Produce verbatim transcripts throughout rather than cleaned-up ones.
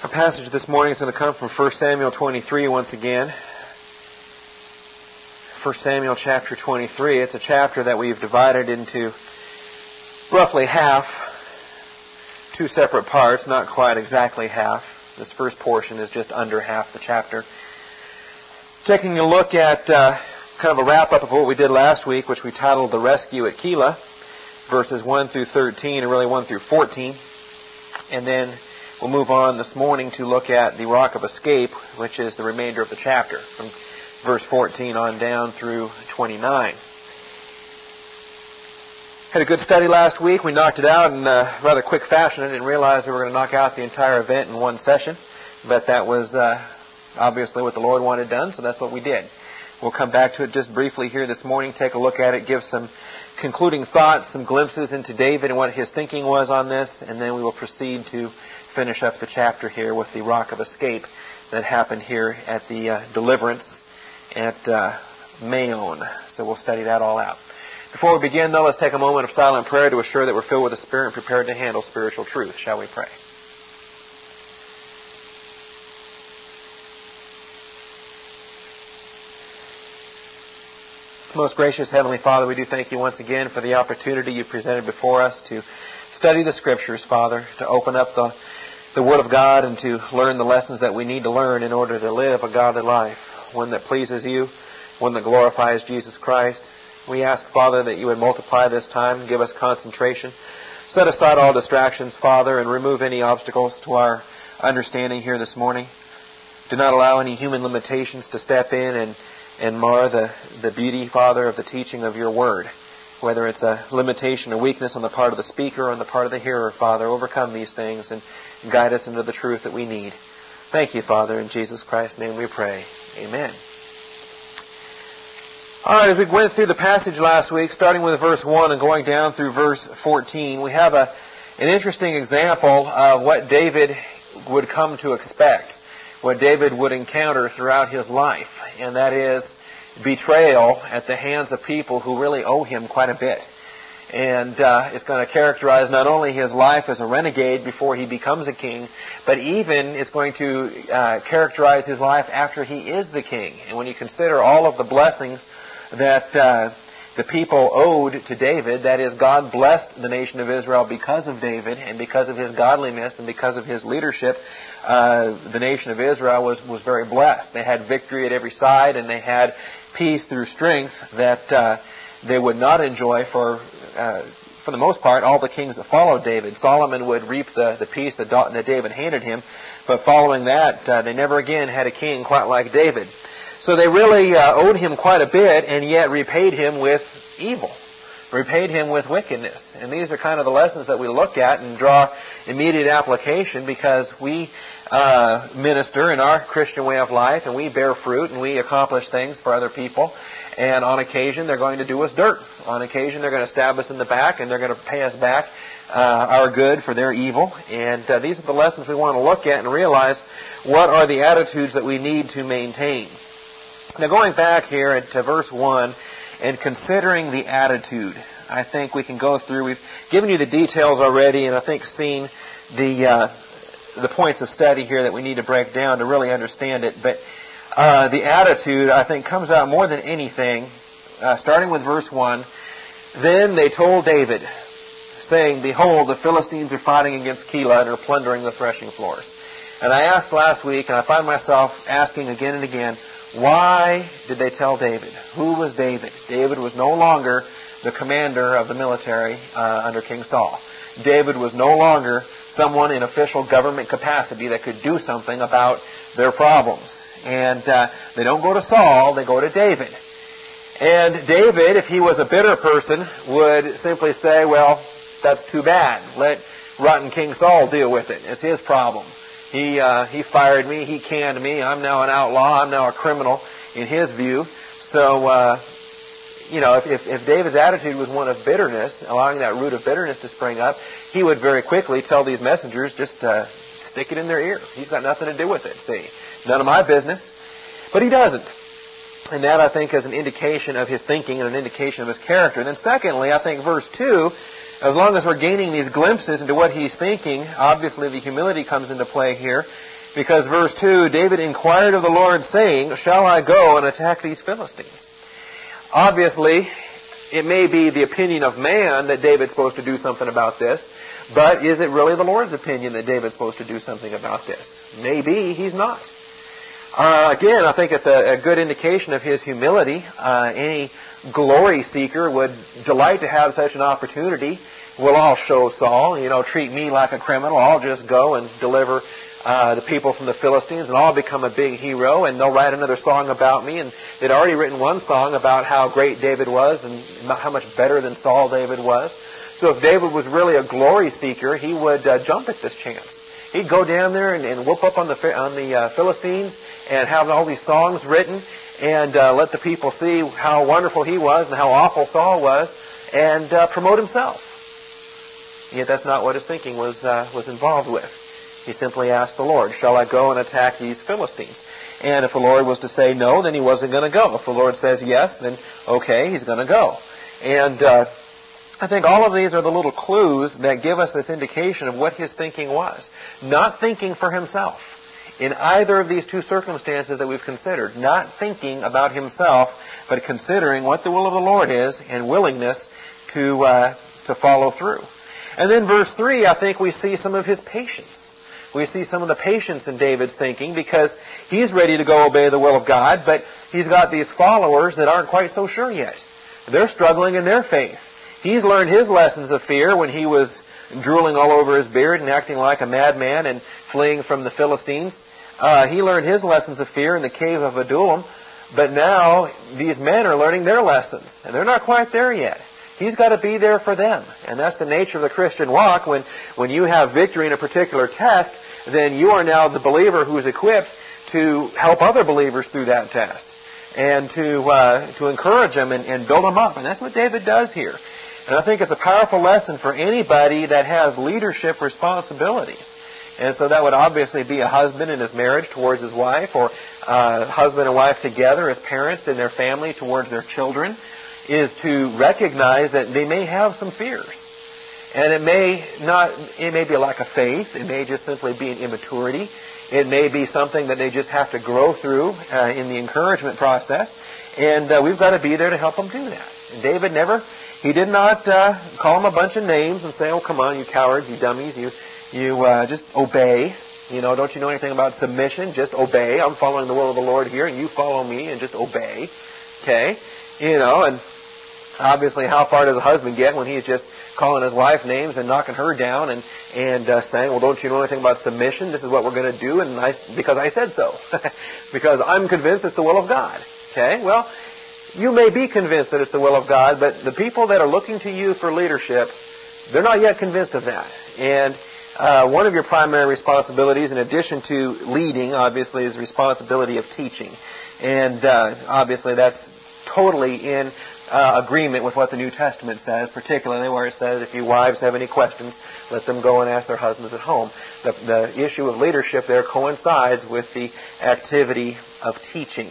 Our passage this morning is going to come from First Samuel twenty-three once again. First Samuel chapter twenty-three. It's a chapter that we've divided into roughly half, two separate parts, not quite exactly half. This first portion is just under half the chapter. Taking a look at uh, kind of a wrap-up of what we did last week, which we titled The Rescue at Keilah, verses one through thirteen, and really one through fourteen. And then we'll move on this morning to look at the Rock of Escape, which is the remainder of the chapter, from verse fourteen on down through twenty-nine. Had a good study last week. We knocked it out in a rather quick fashion. I didn't realize we were going to knock out the entire event in one session, but that was uh, obviously what the Lord wanted done, so that's what we did. We'll come back to it just briefly here this morning, take a look at it, give some concluding thoughts, some glimpses into David and what his thinking was on this, and then we will proceed to finish up the chapter here with the Rock of Escape that happened here at the uh, deliverance at uh, Maon. So we'll study that all out. Before we begin, though, let's take a moment of silent prayer to assure that we're filled with the Spirit and prepared to handle spiritual truth. Shall we pray? Most gracious Heavenly Father, we do thank you once again for the opportunity you presented before us to study the Scriptures, Father, to open up the, the Word of God and to learn the lessons that we need to learn in order to live a godly life, one that pleases you, one that glorifies Jesus Christ. We ask, Father, that you would multiply this time, give us concentration, set aside all distractions, Father, and remove any obstacles to our understanding here this morning. Do not allow any human limitations to step in and and mar the, the beauty, Father, of the teaching of your Word. Whether it's a limitation or weakness on the part of the speaker or on the part of the hearer, Father, overcome these things and guide us into the truth that we need. Thank you, Father. In Jesus Christ's name we pray. Amen. All right, as we went through the passage last week, starting with verse one and going down through verse fourteen, we have a, an interesting example of what David would come to expect, what David would encounter throughout his life, and that is betrayal at the hands of people who really owe him quite a bit. And uh, it's going to characterize not only his life as a renegade before he becomes a king, but even it's going to uh, characterize his life after he is the king. And when you consider all of the blessings that uh, the people owed to David, that is, God blessed the nation of Israel because of David and because of his godliness and because of his leadership. Uh, the nation of Israel was, was very blessed. They had victory at every side, and they had peace through strength that uh, they would not enjoy for, uh, for the most part, all the kings that followed David. Solomon would reap the, the peace that, that David handed him, but following that, uh, they never again had a king quite like David. So they really uh, owed him quite a bit, and yet repaid him with evil. Repaid him with wickedness. And these are kind of the lessons that we look at and draw immediate application, because we uh, minister in our Christian way of life, and we bear fruit, and we accomplish things for other people. And on occasion, they're going to do us dirt. On occasion, they're going to stab us in the back, and they're going to pay us back uh, our good for their evil. And uh, these are the lessons we want to look at and realize what are the attitudes that we need to maintain. Now, going back here to verse one, and considering the attitude, I think we can go through. We've given you the details already, and I think seen the uh, the points of study here that we need to break down to really understand it. But uh, the attitude, I think, comes out more than anything, uh, starting with verse one. Then they told David, saying, "Behold, the Philistines are fighting against Keilah and are plundering the threshing floors." And I asked last week, and I find myself asking again and again, why did they tell David? Who was David? David was no longer the commander of the military uh, under King Saul. David was no longer someone in official government capacity that could do something about their problems. And uh, they don't go to Saul, they go to David. And David, if he was a bitter person, would simply say, well, that's too bad. Let rotten King Saul deal with it. It's his problem. He uh, he fired me. He canned me. I'm now an outlaw. I'm now a criminal in his view. So, uh, you know, if, if, if David's attitude was one of bitterness, allowing that root of bitterness to spring up, he would very quickly tell these messengers, just uh, stick it in their ear. He's got nothing to do with it. See, none of my business. But he doesn't. And that, I think, is an indication of his thinking and an indication of his character. And then secondly, I think verse two, as long as we're gaining these glimpses into what he's thinking, obviously the humility comes into play here. Because verse two, David inquired of the Lord, saying, shall I go and attack these Philistines? Obviously, it may be the opinion of man that David's supposed to do something about this, but is it really the Lord's opinion that David's supposed to do something about this? Maybe he's not. Uh, again, I think it's a, a good indication of his humility. Uh, any glory seeker would delight to have such an opportunity. We'll all show Saul, you know, treat me like a criminal. I'll just go and deliver uh, the people from the Philistines, and I'll become a big hero, and they'll write another song about me. And they'd already written one song about how great David was and how much better than Saul David was. So if David was really a glory seeker, he would uh, jump at this chance. He'd go down there and, and whoop up on the on the uh, Philistines and have all these songs written and uh, let the people see how wonderful he was and how awful Saul was, and uh, promote himself. Yet that's not what his thinking was uh, was involved with. He simply asked the Lord, shall I go and attack these Philistines? And if the Lord was to say no, then he wasn't going to go. If the Lord says yes, then okay, he's going to go. And uh, I think all of these are the little clues that give us this indication of what his thinking was. Not thinking for himself. In either of these two circumstances that we've considered, not thinking about himself, but considering what the will of the Lord is and willingness to uh, to follow through. And then verse three, I think we see some of his patience. We see some of the patience in David's thinking, because he's ready to go obey the will of God, but he's got these followers that aren't quite so sure yet. They're struggling in their faith. He's learned his lessons of fear when he was drooling all over his beard and acting like a madman and fleeing from the Philistines. Uh, he learned his lessons of fear in the cave of Adullam, but now these men are learning their lessons, and they're not quite there yet. He's got to be there for them. And that's the nature of the Christian walk. When, when you have victory in a particular test, then you are now the believer who is equipped to help other believers through that test and to uh, to encourage them and, and build them up. And that's what David does here. And I think it's a powerful lesson for anybody that has leadership responsibilities. And so that would obviously be a husband in his marriage towards his wife, or uh, husband and wife together as parents in their family towards their children, is to recognize that they may have some fears. And it may not, it may be a lack of faith. It may just simply be an immaturity. It may be something that they just have to grow through uh, in the encouragement process. And uh, we've got to be there to help them do that. And David never, he did not uh, call them a bunch of names and say, oh, come on, you cowards, you dummies, you, you uh, just obey. You know, don't you know anything about submission? Just obey. I'm following the will of the Lord here, and you follow me and just obey. Okay? You know, and obviously, how far does a husband get when he's just calling his wife names and knocking her down and and uh, saying, well, don't you know anything about submission? This is what we're going to do, and I, because I said so. Because I'm convinced it's the will of God. Okay? Well, you may be convinced that it's the will of God, but the people that are looking to you for leadership, they're not yet convinced of that. And uh, one of your primary responsibilities, in addition to leading, obviously, is the responsibility of teaching. And uh, obviously, that's totally in uh, agreement with what the New Testament says, particularly where it says, if you wives have any questions, let them go and ask their husbands at home. The, the issue of leadership there coincides with the activity of teaching.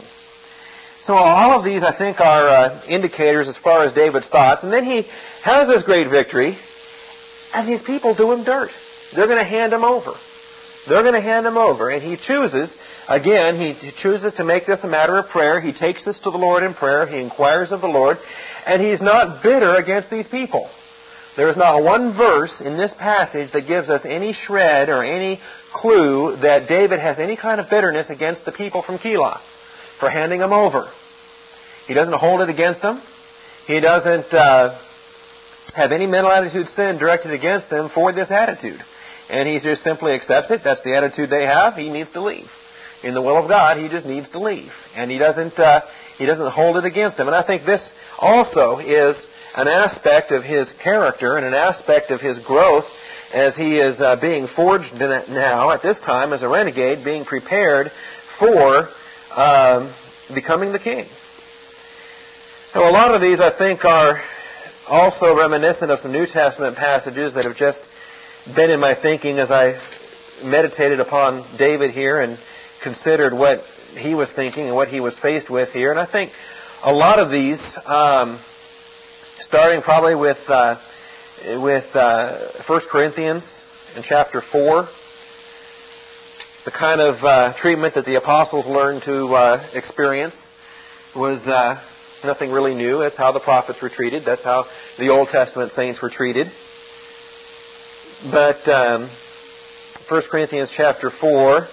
So all of these, I think, are uh, indicators as far as David's thoughts. And then he has this great victory, and these people do him dirt. They're going to hand him over. They're going to hand him over. And he chooses, again, he chooses to make this a matter of prayer. He takes this to the Lord in prayer. He inquires of the Lord. And he's not bitter against these people. There is not one verse in this passage that gives us any shred or any clue that David has any kind of bitterness against the people from Keilah for handing them over. He doesn't hold it against them. He doesn't uh, have any mental attitude sin directed against them for this attitude. And he just simply accepts it. That's the attitude they have. He needs to leave. In the will of God, he just needs to leave. And he doesn't uh, he doesn't hold it against him. And I think this also is an aspect of his character and an aspect of his growth as he is uh, being forged now at this time as a renegade, being prepared for um, becoming the king. Now, a lot of these, I think, are also reminiscent of some New Testament passages that have just been in my thinking as I meditated upon David here and considered what he was thinking and what he was faced with here. And I think a lot of these, um, starting probably with uh, with uh, First Corinthians in chapter four, the kind of uh, treatment that the apostles learned to uh, experience was uh, nothing really new. That's how the prophets were treated. That's how the Old Testament saints were treated. But um, First Corinthians chapter four,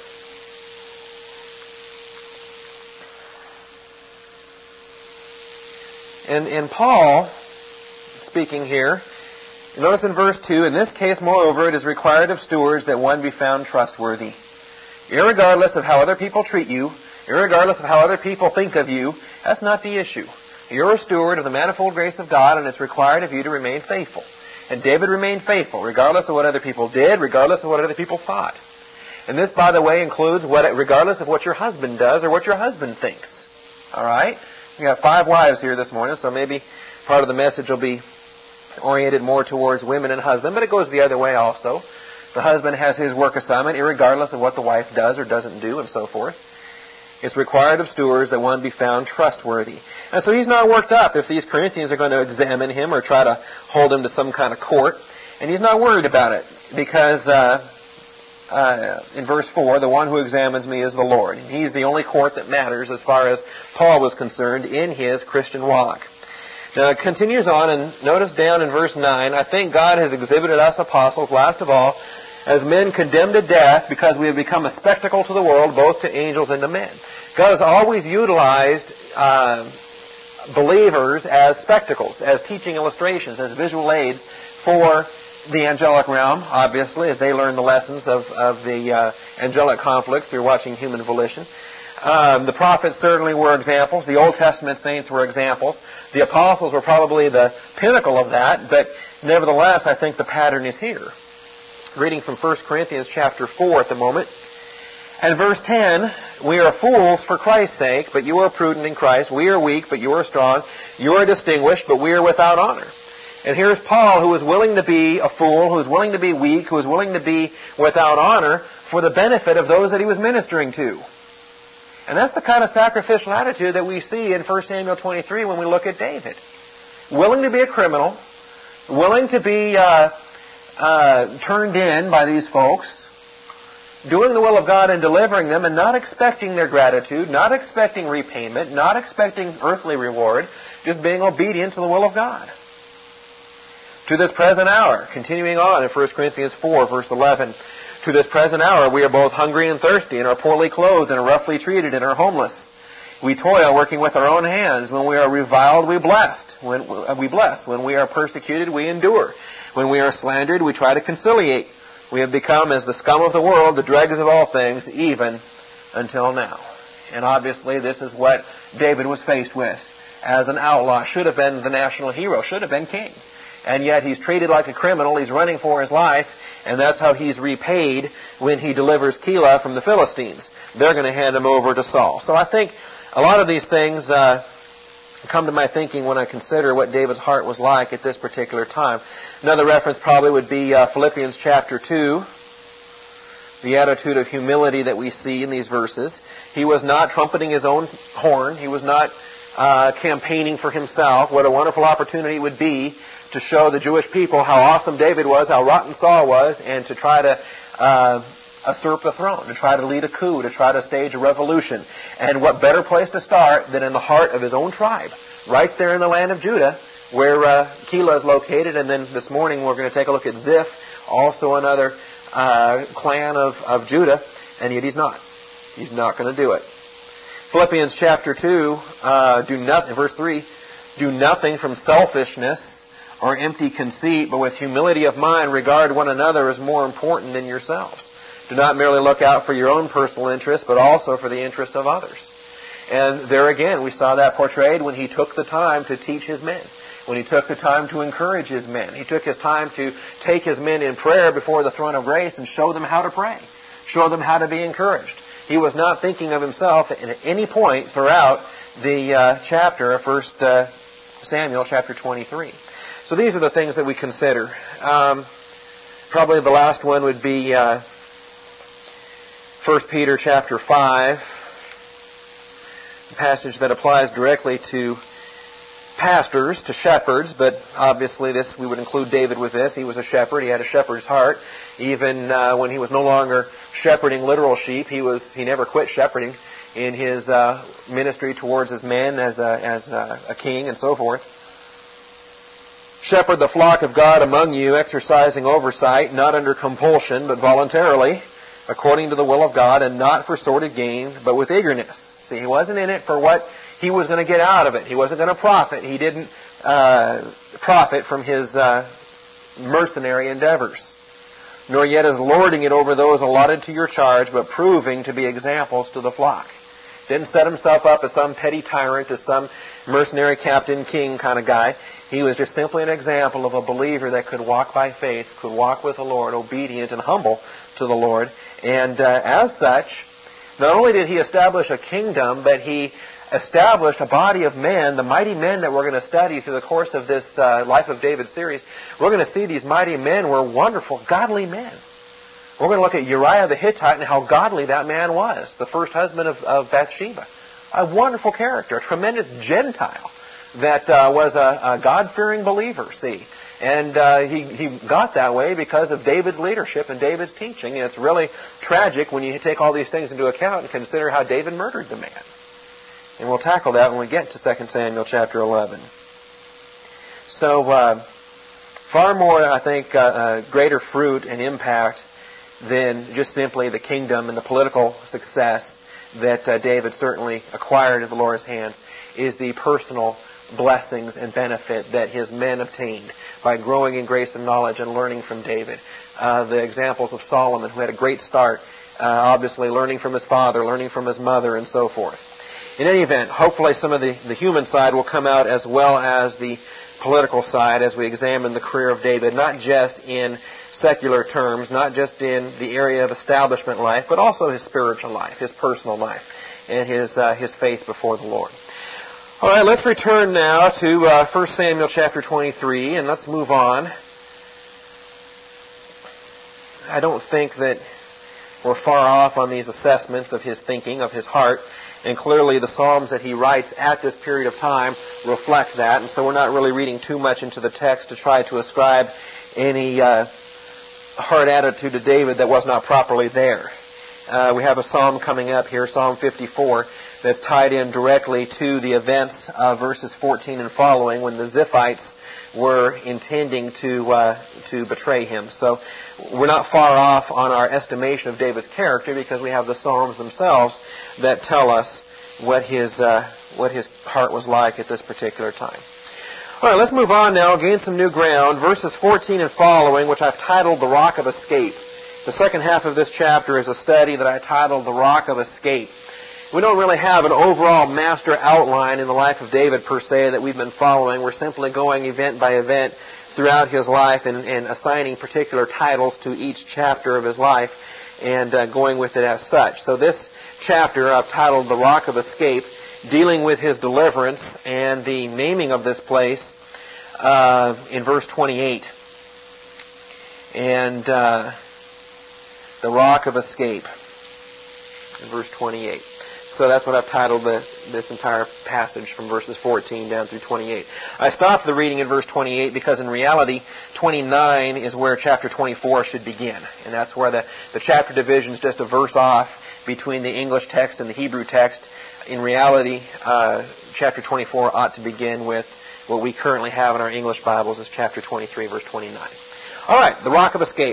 and, and Paul, speaking here, notice in verse two, in this case, moreover, it is required of stewards that one be found trustworthy. Irregardless of how other people treat you, irregardless of how other people think of you, that's not the issue. You're a steward of the manifold grace of God, and it's required of you to remain faithful. And David remained faithful, regardless of what other people did, regardless of what other people thought. And this, by the way, includes what, regardless of what your husband does or what your husband thinks. All right? We got five wives here this morning, so maybe part of the message will be oriented more towards women and husband, but it goes the other way also. The husband has his work assignment, irregardless of what the wife does or doesn't do, and so forth. It's required of stewards that one be found trustworthy. And so he's not worked up if these Corinthians are going to examine him or try to hold him to some kind of court. And he's not worried about it because uh, uh, in verse four, the one who examines me is the Lord. He's the only court that matters as far as Paul was concerned in his Christian walk. Now it continues on, and notice down in verse nine, I think God has exhibited us apostles, last of all, as men condemned to death because we have become a spectacle to the world, both to angels and to men. God has always utilized uh, believers as spectacles, as teaching illustrations, as visual aids for the angelic realm, obviously, as they learn the lessons of, of the uh, angelic conflict through watching human volition. Um, the prophets certainly were examples. The Old Testament saints were examples. The apostles were probably the pinnacle of that, but nevertheless, I think the pattern is here. Reading from First Corinthians chapter four at the moment. And verse ten, we are fools for Christ's sake, but you are prudent in Christ. We are weak, but you are strong. You are distinguished, but we are without honor. And here's Paul, who is willing to be a fool, who is willing to be weak, who is willing to be without honor for the benefit of those that he was ministering to. And that's the kind of sacrificial attitude that we see in First Samuel twenty-three when we look at David. Willing to be a criminal, willing to be uh, uh, turned in by these folks, doing the will of God and delivering them, and not expecting their gratitude, not expecting repayment, not expecting earthly reward, just being obedient to the will of God. To this present hour, continuing on in First Corinthians four, verse eleven, to this present hour we are both hungry and thirsty, and are poorly clothed, and are roughly treated, and are homeless. We toil, working with our own hands. When we are reviled, we blessed. When we bless. When we are persecuted, we endure. When we are slandered, we try to conciliate. We have become as the scum of the world, the dregs of all things, even until now. And obviously this is what David was faced with. As an outlaw, should have been the national hero, should have been king. And yet he's treated like a criminal, he's running for his life, and that's how he's repaid when he delivers Keilah from the Philistines. They're going to hand him over to Saul. So I think a lot of these things uh, come to my thinking when I consider what David's heart was like at this particular time. Another reference probably would be uh, Philippians chapter two, the attitude of humility that we see in these verses. He was not trumpeting his own horn. He was not uh, campaigning for himself. What a wonderful opportunity it would be to show the Jewish people how awesome David was, how rotten Saul was, and to try to uh, usurp the throne, to try to lead a coup, to try to stage a revolution. And what better place to start than in the heart of his own tribe, right there in the land of Judah, where uh, Keilah is located. And then this morning we're going to take a look at Ziph, also another uh, clan of, of Judah, and yet he's not. He's not going to do it. Philippians chapter two, uh, do nothing, verse three, do nothing from selfishness or empty conceit, but with humility of mind regard one another as more important than yourselves. Do not merely look out for your own personal interests, but also for the interests of others. And there again, we saw that portrayed when he took the time to teach his men, when he took the time to encourage his men. He took his time to take his men in prayer before the throne of grace and show them how to pray, show them how to be encouraged. He was not thinking of himself at any point throughout the uh, chapter of First uh, Samuel, chapter twenty-three. So these are the things that we consider. Um, probably the last one would be uh, First Peter chapter five, a passage that applies directly to pastors to shepherds, but obviously this we would include David with this. He was a shepherd. He had a shepherd's heart. Even uh, when he was no longer shepherding literal sheep, he was he never quit shepherding in his uh, ministry towards his men as a, as a, a king and so forth. Shepherd the flock of God among you, exercising oversight, not under compulsion, but voluntarily, according to the will of God, and not for sordid gain, but with eagerness. See, he wasn't in it for what he was going to get out of it. He wasn't going to profit. He didn't uh, profit from his uh, mercenary endeavors. Nor yet as lording it over those allotted to your charge, but proving to be examples to the flock. Didn't set himself up as some petty tyrant, as some mercenary captain, king kind of guy. He was just simply an example of a believer that could walk by faith, could walk with the Lord, obedient and humble to the Lord. And uh, as such, not only did he establish a kingdom, but he established a body of men, the mighty men that we're going to study through the course of this uh, Life of David series. We're going to see these mighty men were wonderful, godly men. We're going to look at Uriah the Hittite and how godly that man was, the first husband of, of Bathsheba. A wonderful character, a tremendous Gentile that uh, was a, a God-fearing believer, see. And uh, he, he got that way because of David's leadership and David's teaching. And it's really tragic when you take all these things into account and consider how David murdered the man. And we'll tackle that when we get to Second Samuel chapter eleven. So, uh, far more, I think, uh, uh, greater fruit and impact than just simply the kingdom and the political success that uh, David certainly acquired at the Lord's hands is the personal blessings and benefit that his men obtained by growing in grace and knowledge and learning from David. Uh, the examples of Solomon, who had a great start, uh, obviously learning from his father, learning from his mother, and so forth. In any event, hopefully some of the, the human side will come out as well as the political side as we examine the career of David, not just in secular terms, not just in the area of establishment life, but also his spiritual life, his personal life, and his uh, his faith before the Lord. All right, let's return now to uh, First Samuel chapter twenty-three, and let's move on. I don't think that we're far off on these assessments of his thinking, of his heart, and clearly the Psalms that he writes at this period of time reflect that, and so we're not really reading too much into the text to try to ascribe any uh, heart attitude to David that was not properly there. Uh, we have a psalm coming up here, Psalm fifty-four, that's tied in directly to the events of verses fourteen and following when the Ziphites were intending to uh, to betray him. So we're not far off on our estimation of David's character because we have the Psalms themselves that tell us what his uh, what his heart was like at this particular time. All right, let's move on now, gain some new ground. Verses fourteen and following, which I've titled The Rock of Escape. The second half of this chapter is a study that I titled The Rock of Escape. We don't really have an overall master outline in the life of David per se that we've been following. We're simply going event by event throughout his life and, and assigning particular titles to each chapter of his life and uh, going with it as such. So this chapter I've titled The Rock of Escape, dealing with his deliverance and the naming of this place uh, in verse twenty-eight. And uh, the Rock of Escape in verse twenty-eight. So that's what I've titled the, this entire passage from verses fourteen down through twenty-eight. I stopped the reading in verse twenty-eight because in reality, twenty-nine is where chapter twenty-four should begin. And that's where the, the chapter division is just a verse off between the English text and the Hebrew text. In reality, uh, chapter twenty-four ought to begin with what we currently have in our English Bibles as chapter twenty-three, verse twenty-nine. All right, the Rock of Escape.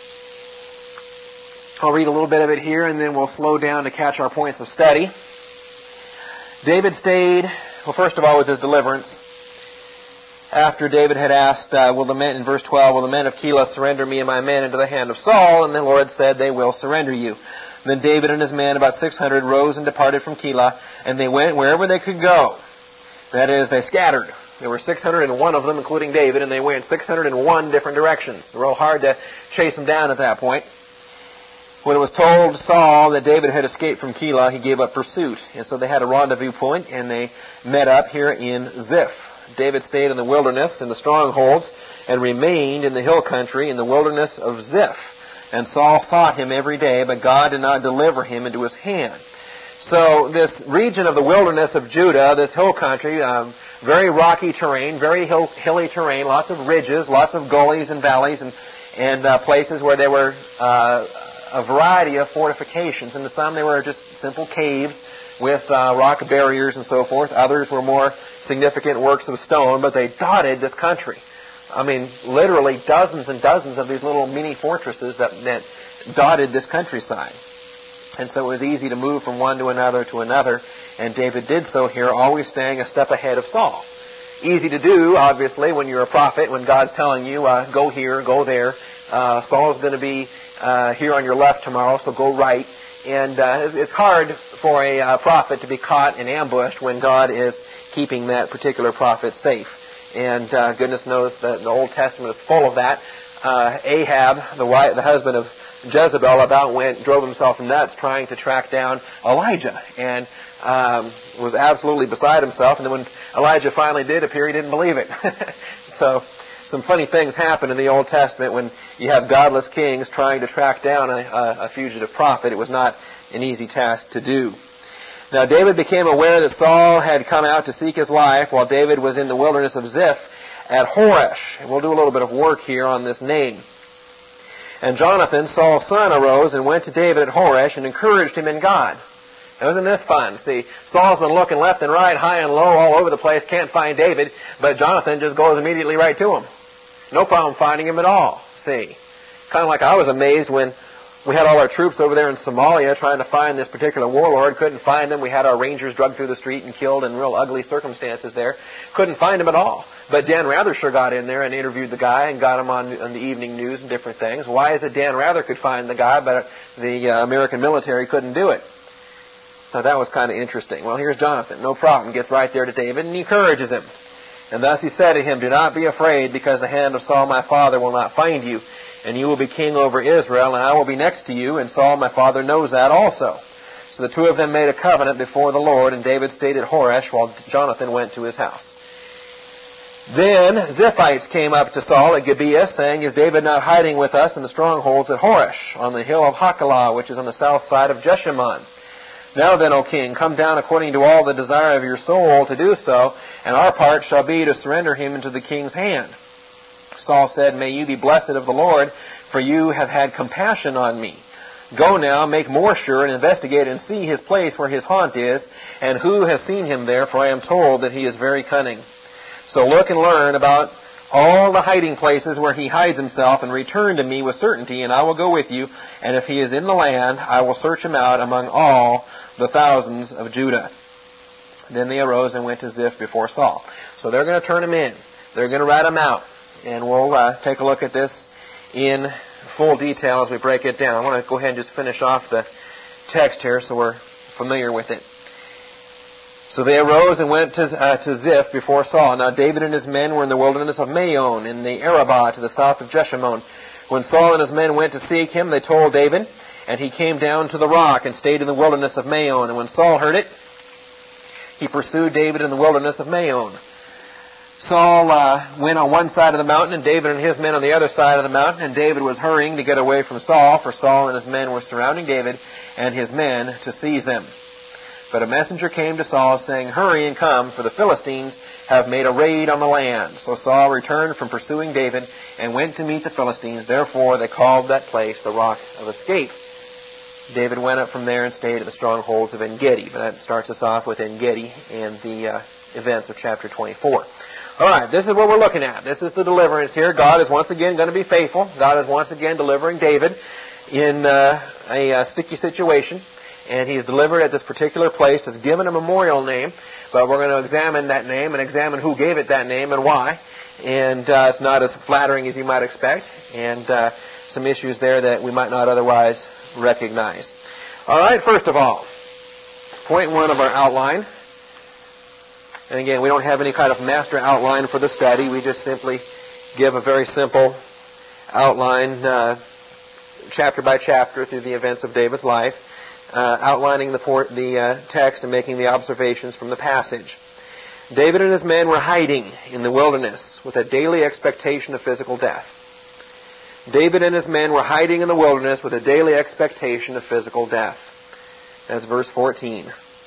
I'll read a little bit of it here, and then we'll slow down to catch our points of study. David stayed, well, first of all, with his deliverance. After David had asked, uh, will the men, in verse twelve, will the men of Keilah surrender me and my men into the hand of Saul? And the Lord said, they will surrender you. Then David and his men, about six hundred, rose and departed from Keilah, and they went wherever they could go. That is, they scattered. There were six hundred one of them, including David, and they went six hundred one different directions. Real hard to chase them down at that point. When it was told Saul that David had escaped from Keilah, he gave up pursuit. And so they had a rendezvous point, and they met up here in Ziph. David stayed in the wilderness, in the strongholds, and remained in the hill country, in the wilderness of Ziph. And Saul sought him every day, but God did not deliver him into his hand. So this region of the wilderness of Judah, this hill country, um, very rocky terrain, very hill, hilly terrain, lots of ridges, lots of gullies and valleys, and, and uh, places where there were uh, a variety of fortifications. And to some they were just simple caves with uh, rock barriers and so forth. Others were more significant works of stone, but they dotted this country. I mean, literally dozens and dozens of these little mini fortresses that, that dotted this countryside. And so it was easy to move from one to another to another, and David did so here, always staying a step ahead of Saul. Easy to do, obviously, when you're a prophet, when God's telling you, uh, go here, go there. Uh, Saul's going to be uh, here on your left tomorrow, so go right. And uh, it's hard for a uh, prophet to be caught and ambushed when God is keeping that particular prophet safe. And uh, goodness knows that the Old Testament is full of that. Uh, Ahab, the wife, the husband of Jezebel, about went, drove himself nuts trying to track down Elijah, and um, was absolutely beside himself. And then when Elijah finally did appear, he didn't believe it. So some funny things happen in the Old Testament when you have godless kings trying to track down a, a, a fugitive prophet. It was not an easy task to do. Now David became aware that Saul had come out to seek his life while David was in the wilderness of Ziph at Horesh. And we'll do a little bit of work here on this name. And Jonathan, Saul's son, arose and went to David at Horesh and encouraged him in God. Now, isn't this fun? See, Saul's been looking left and right, high and low, all over the place, can't find David, but Jonathan just goes immediately right to him. No problem finding him at all. See, kind of like I was amazed when we had all our troops over there in Somalia trying to find this particular warlord. Couldn't find them. We had our rangers drugged through the street and killed in real ugly circumstances there. Couldn't find him at all. But Dan Rather sure got in there and interviewed the guy and got him on, on the evening news and different things. Why is it Dan Rather could find the guy, but the uh, American military couldn't do it? Now that was kind of interesting. Well, here's Jonathan. No problem. Gets right there to David and encourages him. And thus he said to him, do not be afraid, because the hand of Saul my father will not find you, and you will be king over Israel, and I will be next to you, and Saul my father knows that also. So the two of them made a covenant before the Lord, and David stayed at Horesh while Jonathan went to his house. Then Ziphites came up to Saul at Gibeah, saying, is David not hiding with us in the strongholds at Horesh, on the hill of Hachilah, which is on the south side of Jeshimon? Now then, O king, come down according to all the desire of your soul to do so, and our part shall be to surrender him into the king's hand. Saul said, may you be blessed of the Lord, for you have had compassion on me. Go now, make more sure, and investigate and see his place where his haunt is, and who has seen him there, for I am told that he is very cunning. So look and learn about all the hiding places where he hides himself, and return to me with certainty, and I will go with you, and if he is in the land, I will search him out among all the thousands of Judah. Then they arose and went to Ziph before Saul. So they're going to turn him in. They're going to rat him out. And we'll uh, take a look at this in full detail as we break it down. I want to go ahead and just finish off the text here so we're familiar with it. So they arose and went to, uh, to Ziph before Saul. Now David and his men were in the wilderness of Maon, in the Arabah to the south of Jeshimon. When Saul and his men went to seek him, they told David, and he came down to the rock and stayed in the wilderness of Maon. And when Saul heard it, he pursued David in the wilderness of Maon. Saul uh, went on one side of the mountain, and David and his men on the other side of the mountain. And David was hurrying to get away from Saul, for Saul and his men were surrounding David and his men to seize them. But a messenger came to Saul, saying, hurry and come, for the Philistines have made a raid on the land. So Saul returned from pursuing David and went to meet the Philistines. Therefore they called that place the Rock of Escape. David went up from there and stayed at the strongholds of En-Gedi. But that starts us off with En-Gedi and the uh, events of chapter twenty-four. All right, this is what we're looking at. This is the deliverance here. God is once again going to be faithful. God is once again delivering David in uh, a uh, sticky situation. And he's delivered at this particular place. It's given a memorial name, but we're going to examine that name and examine who gave it that name and why. And uh, it's not as flattering as you might expect, and uh, some issues there that we might not otherwise recognize. All right, first of all, point one of our outline. And again, we don't have any kind of master outline for the study. We just simply give a very simple outline, uh, chapter by chapter, through the events of David's life. Uh, outlining the, port, the uh, text and making the observations from the passage. David and his men were hiding in the wilderness with a daily expectation of physical death. David and his men were hiding in the wilderness with a daily expectation of physical death. That's verse fourteen.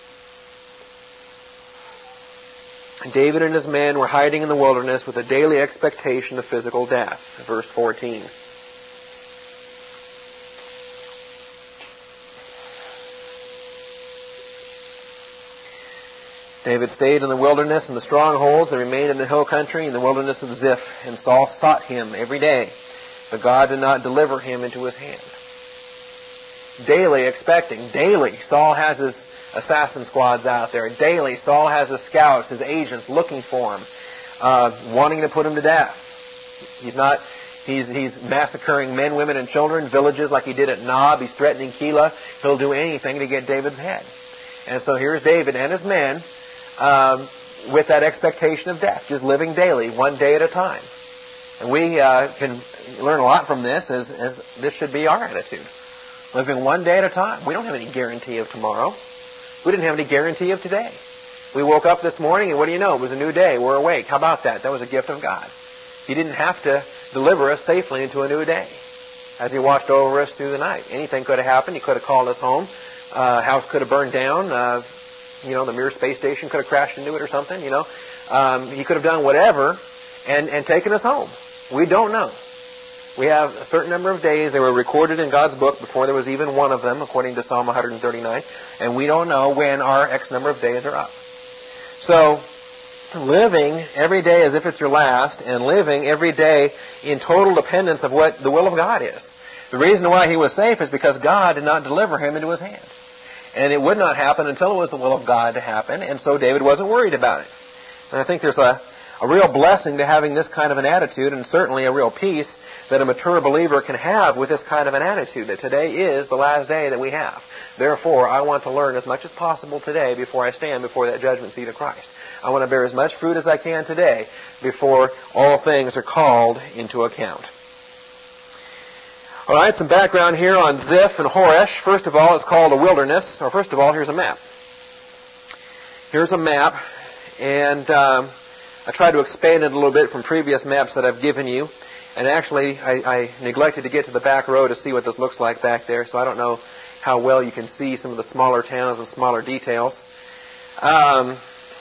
David and his men were hiding in the wilderness with a daily expectation of physical death. Verse fourteen. David stayed in the wilderness and the strongholds and remained in the hill country in the wilderness of Ziph. And Saul sought him every day, but God did not deliver him into his hand. Daily expecting. Daily. Saul has his assassin squads out there. Daily. Saul has his scouts, his agents looking for him, uh, wanting to put him to death. He's not... He's, he's massacring men, women, and children, villages like he did at Nob. He's threatening Keilah. He'll do anything to get David's head. And so here's David and his men um, with that expectation of death, just living daily, one day at a time. And we uh, can learn a lot from this, as, as this should be our attitude. Living one day at a time. We don't have any guarantee of tomorrow. We didn't have any guarantee of today. We woke up this morning, and what do you know? It was a new day. We're awake. How about that? That was a gift of God. He didn't have to deliver us safely into a new day as He watched over us through the night. Anything could have happened. He could have called us home. Uh, house could have burned down. Uh, you know, the Mir space station could have crashed into it or something, you know. Um, he could have done whatever and, and taken us home. We don't know. We have a certain number of days. They were recorded in God's book before there was even one of them, according to Psalm one thirty-nine. And we don't know when our X number of days are up. So, living every day as if it's your last, and living every day in total dependence of what the will of God is. The reason why he was safe is because God did not deliver him into his hand. And it would not happen until it was the will of God to happen, and so David wasn't worried about it. And I think there's a, a real blessing to having this kind of an attitude, and certainly a real peace that a mature believer can have with this kind of an attitude, that today is the last day that we have. Therefore, I want to learn as much as possible today before I stand before that judgment seat of Christ. I want to bear as much fruit as I can today before all things are called into account. All right, some background here on Ziph and Horesh. First of all, it's called a wilderness. Or first of all, here's a map. Here's a map, and um, I tried to expand it a little bit from previous maps that I've given you. And actually, I, I neglected to get to the back row to see what this looks like back there, so I don't know how well you can see some of the smaller towns and smaller details. Um,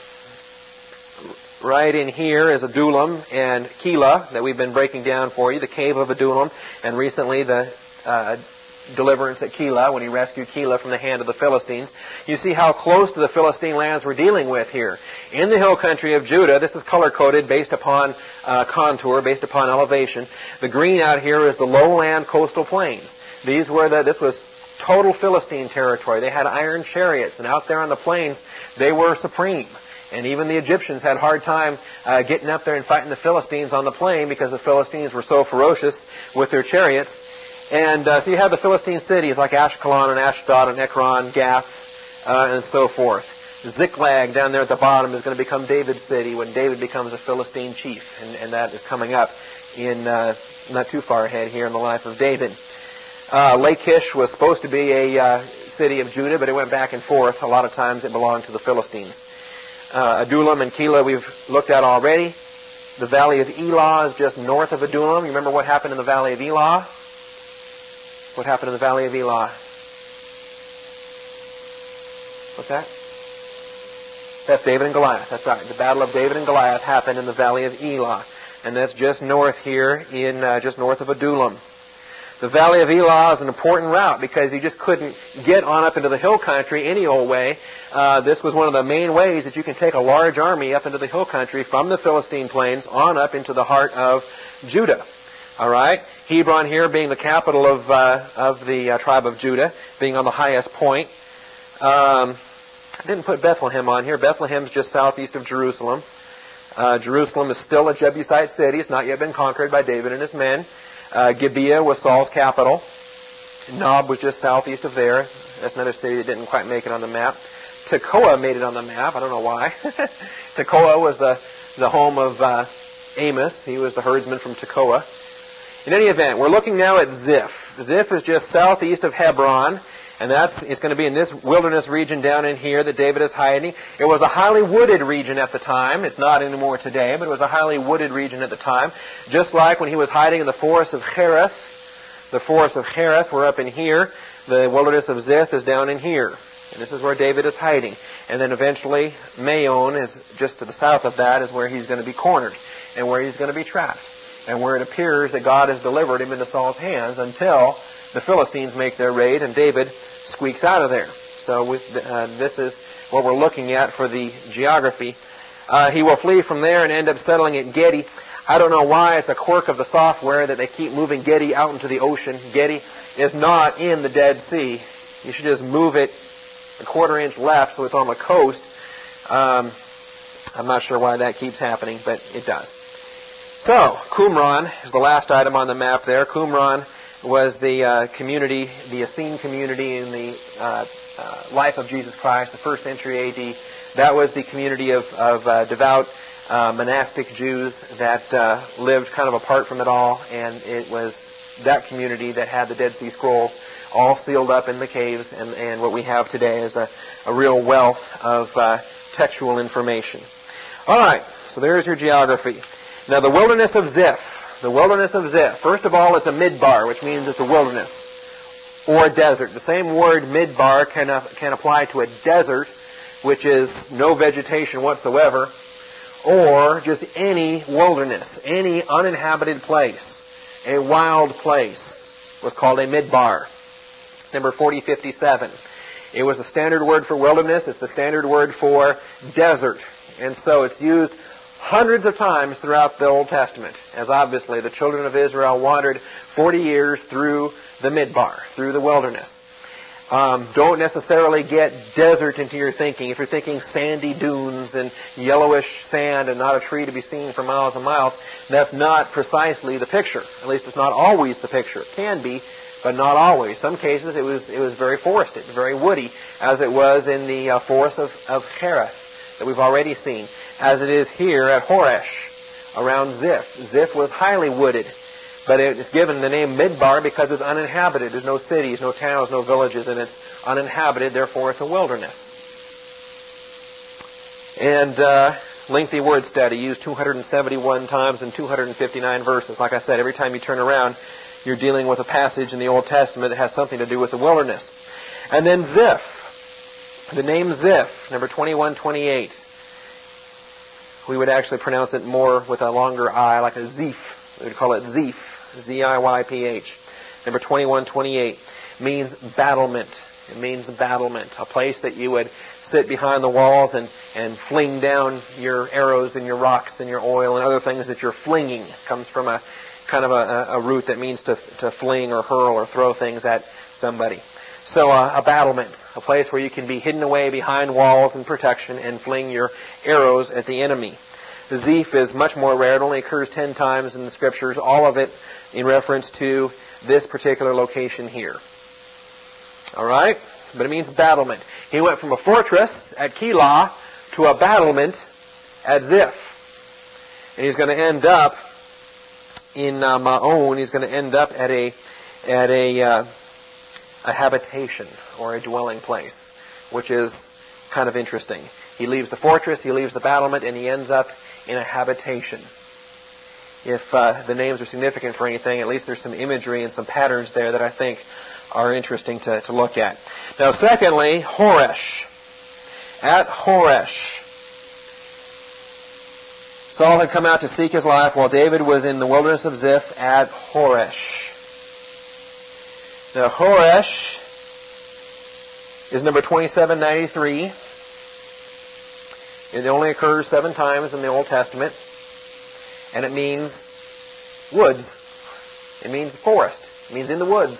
right in here is Adullam and Keilah that we've been breaking down for you, the cave of Adullam, and recently the uh, deliverance at Keilah when he rescued Keilah from the hand of the Philistines. You see how close to the Philistine lands we're dealing with here. In the hill country of Judah, this is color-coded based upon uh, contour, based upon elevation. The green out here is the lowland coastal plains. These were the, this was total Philistine territory. They had iron chariots, and out there on the plains, they were supreme. And even the Egyptians had a hard time uh, getting up there and fighting the Philistines on the plain because the Philistines were so ferocious with their chariots. And uh, so you have the Philistine cities like Ashkelon and Ashdod and Ekron, Gath, uh, and so forth. Ziklag down there at the bottom is going to become David's city when David becomes a Philistine chief. And, and that is coming up in uh, not too far ahead here in the life of David. Uh, Lachish was supposed to be a uh, city of Judah, but it went back and forth. A lot of times it belonged to the Philistines. Uh, Adullam and Keilah we've looked at already. The valley of Elah is just north of Adullam. You remember what happened in the valley of Elah? What happened in the valley of Elah? What's that? That's David and Goliath. That's right. The battle of David and Goliath happened in the valley of Elah. And that's just north here, in uh, just north of Adullam. The valley of Elah is an important route because you just couldn't get on up into the hill country any old way. Uh, this was one of the main ways that you can take a large army up into the hill country from the Philistine plains on up into the heart of Judah. All right? Hebron here being the capital of uh, of the uh, tribe of Judah, being on the highest point. Um, I didn't put Bethlehem on here. Bethlehem's just southeast of Jerusalem. Uh, Jerusalem is still a Jebusite city. It's not yet been conquered by David and his men. Uh, Gibeah was Saul's capital. Nob was just southeast of there. That's another city that didn't quite make it on the map. Tekoa made it on the map. I don't know why. Tekoa was the, the home of uh, Amos. He was the herdsman from Tekoa. In any event, we're looking now at Ziph. Ziph is just southeast of Hebron, and that's it's going to be in this wilderness region down in here that David is hiding. It was a highly wooded region at the time. It's not anymore today, but it was a highly wooded region at the time. Just like when he was hiding in the forest of Cherith. The forest of Cherith, we're up in here. The wilderness of Ziph is down in here. And this is where David is hiding. And then eventually, Maon is just to the south of that, is where he's going to be cornered and where he's going to be trapped. And where it appears that God has delivered him into Saul's hands until the Philistines make their raid and David squeaks out of there. So with the, uh, this is what we're looking at for the geography. Uh, he will flee from there and end up settling at Gedi. I don't know why. It's a quirk of the software that they keep moving Gedi out into the ocean. Gedi is not in the Dead Sea. You should just move it a quarter inch left so it's on the coast. Um, I'm not sure why that keeps happening, but it does. So, Qumran is the last item on the map there. Qumran was the uh, community, the Essene community in the uh, uh, life of Jesus Christ, the first century A D. That was the community of, of uh, devout uh, monastic Jews that uh, lived kind of apart from it all, and it was that community that had the Dead Sea Scrolls all sealed up in the caves, and, and what we have today is a, a real wealth of uh, textual information. All right, so there's your geography. Now, the wilderness of Ziph. The wilderness of Ziph. First of all, it's a midbar, which means it's a wilderness or a desert. The same word midbar can, uh, can apply to a desert, which is no vegetation whatsoever, or just any wilderness, any uninhabited place. A wild place was called a midbar. Number forty fifty-seven. It was the standard word for wilderness. It's the standard word for desert. And so it's used hundreds of times throughout the Old Testament, as obviously the children of Israel wandered forty years through the midbar, through the wilderness. Um, don't necessarily get desert into your thinking. If you're thinking sandy dunes and yellowish sand and not a tree to be seen for miles and miles, that's not precisely the picture. At least it's not always the picture. It can be, but not always. Some cases it was it was very forested, very woody, as it was in the uh, forest of, of Cherith that we've already seen, as it is here at Horesh, around Ziph. Ziph was highly wooded, but it is given the name Midbar because it's uninhabited. There's no cities, no towns, no villages, and it's uninhabited, therefore it's a wilderness. And uh, lengthy word study, used two hundred seventy-one times in two hundred fifty-nine verses. Like I said, every time you turn around, you're dealing with a passage in the Old Testament that has something to do with the wilderness. And then Ziph. The name Ziph, number twenty-one twenty-eight. We would actually pronounce it more with a longer I, like a Ziph. We would call it Ziph, Z I Y P H. Number twenty-one twenty-eight means battlement. It means battlement, a place that you would sit behind the walls and, and fling down your arrows and your rocks and your oil and other things that you're flinging. It comes from a kind of a, a root that means to, to fling or hurl or throw things at somebody. So uh, a battlement, a place where you can be hidden away behind walls and protection and fling your arrows at the enemy. Ziph is much more rare. It only occurs ten times in the Scriptures, all of it in reference to this particular location here. All right? But it means battlement. He went from a fortress at Keilah to a battlement at Ziph. And he's going to end up in uh, Maon. He's going to end up at a at a... Uh, a habitation or a dwelling place, which is kind of interesting. He leaves the fortress, he leaves the battlement, and he ends up in a habitation. If uh, the names are significant for anything, at least there's some imagery and some patterns there that I think are interesting to, to look at. Now, secondly, Horesh. At Horesh. Saul had come out to seek his life while David was in the wilderness of Ziph at Horesh. Now, Horesh is number twenty-seven ninety-three. It only occurs seven times in the Old Testament. And it means woods. It means forest. It means in the woods.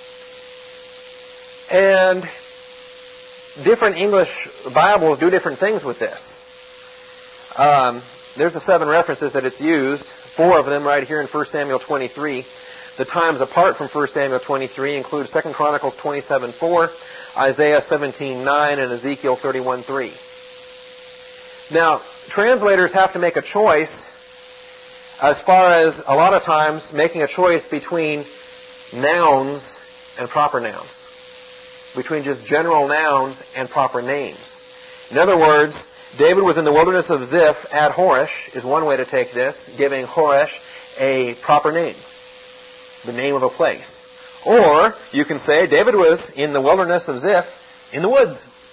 And different English Bibles do different things with this. Um, there's the seven references that it's used. Four of them right here in First Samuel twenty-three. The times apart from First Samuel twenty-three include Second Chronicles twenty-seven four, Isaiah seventeen nine, and Ezekiel thirty-one three. Now, translators have to make a choice as far as, a lot of times, making a choice between nouns and proper nouns. Between just general nouns and proper names. In other words, David was in the wilderness of Ziph at Horesh, is one way to take this, giving Horesh a proper name. The name of a place. Or, you can say, David was in the wilderness of Ziph, in the woods.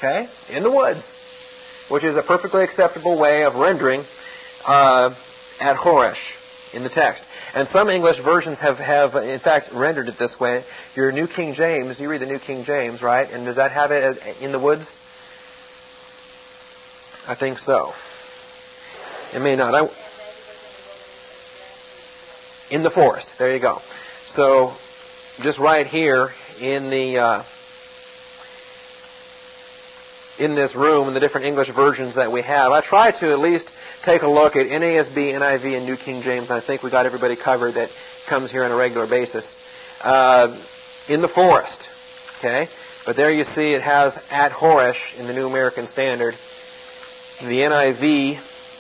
Okay? In the woods. Which is a perfectly acceptable way of rendering uh, at Horesh in the text. And some English versions have, have, in fact, rendered it this way. Your New King James, you read the New King James, right? And does that have it as, in the woods? I think so. It may not. I, in the forest. There you go. So, just right here in the uh, in this room, in the different English versions that we have, I try to at least take a look at N A S B, N I V, and New King James. And I think we got everybody covered that comes here on a regular basis. Uh, in the forest. Okay? But there you see it has at Horesh in the New American Standard. The N I V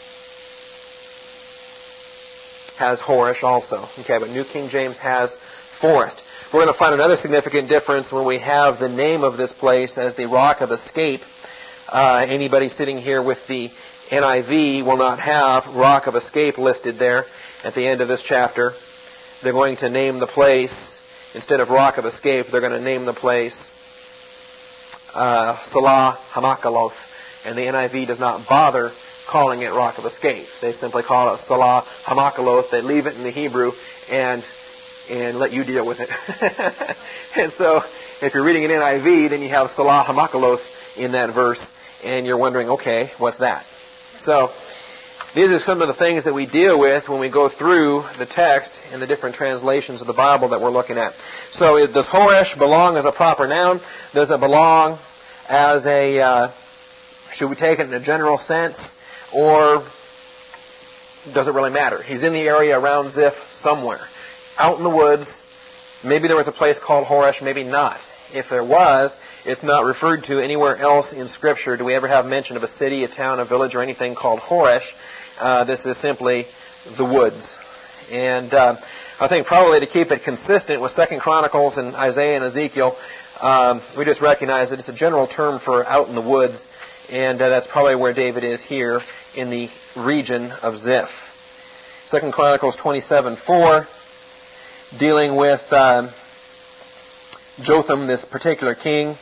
has Horesh also. Okay, but New King James has forest. We're going to find another significant difference when we have the name of this place as the Rock of Escape. Uh, anybody sitting here with the N I V will not have Rock of Escape listed there at the end of this chapter. They're going to name the place, instead of Rock of Escape, they're going to name the place uh, Salah Hamakaloth. And the N I V does not bother calling it Rock of Escape. They simply call it Salah Hamakaloth. They leave it in the Hebrew and and let you deal with it. And so, if you're reading an N I V, then you have Salah Hamakaloth in that verse, and you're wondering, okay, what's that? So, these are some of the things that we deal with when we go through the text in the different translations of the Bible that we're looking at. So, it, does Horesh belong as a proper noun? Does it belong as a, uh, should we take it in a general sense? Or does it really matter? He's in the area around Ziph somewhere. Out in the woods. Maybe there was a place called Horesh, maybe not. If there was, it's not referred to anywhere else in Scripture. Do we ever have mention of a city, a town, a village, or anything called Horesh? Uh, this is simply the woods. And uh, I think probably to keep it consistent with Second Chronicles and Isaiah and Ezekiel, um, we just recognize that it's a general term for out in the woods. And uh, that's probably where David is here in the region of Ziph. Second Chronicles twenty-seven four, dealing with uh, Jotham, this particular king,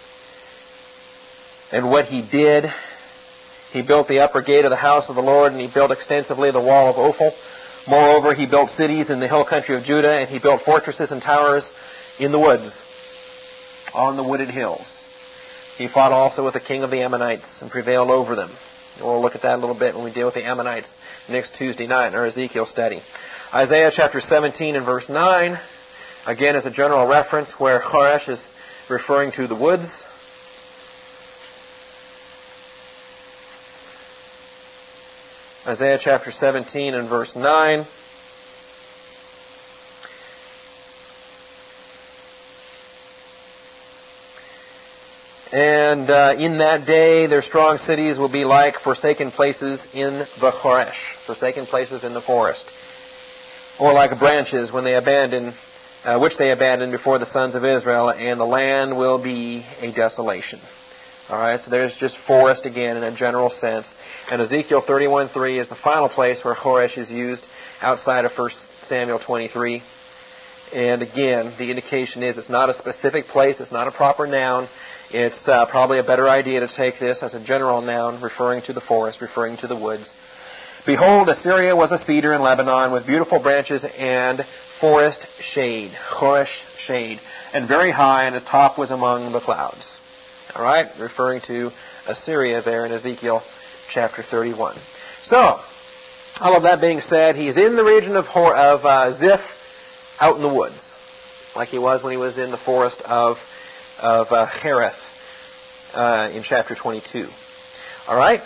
and what he did. He built the upper gate of the house of the Lord, and he built extensively the wall of Ophel. Moreover, he built cities in the hill country of Judah, and he built fortresses and towers in the woods, on the wooded hills. He fought also with the king of the Ammonites and prevailed over them. And we'll look at that a little bit when we deal with the Ammonites next Tuesday night in our Ezekiel study. Isaiah chapter seventeen and verse nine, again is a general reference where Horesh is referring to the woods. Isaiah chapter seventeen and verse nine. And uh, in that day, their strong cities will be like forsaken places in the Horesh, forsaken places in the forest, or like branches when they abandon, uh, which they abandoned before the sons of Israel, and the land will be a desolation. All right, so there's just forest again in a general sense. And Ezekiel thirty-one three is the final place where Horesh is used outside of First Samuel twenty-three. And again, the indication is it's not a specific place, it's not a proper noun. It's uh, probably a better idea to take this as a general noun referring to the forest, referring to the woods. Behold, Assyria was a cedar in Lebanon with beautiful branches and forest shade, Horesh shade, and very high, and its top was among the clouds. All right, referring to Assyria there in Ezekiel chapter thirty-one. So, all of that being said, he's in the region of, Hor- of uh, Ziph, out in the woods, like he was when he was in the forest of of uh, Hereth uh, in chapter twenty-two. All right?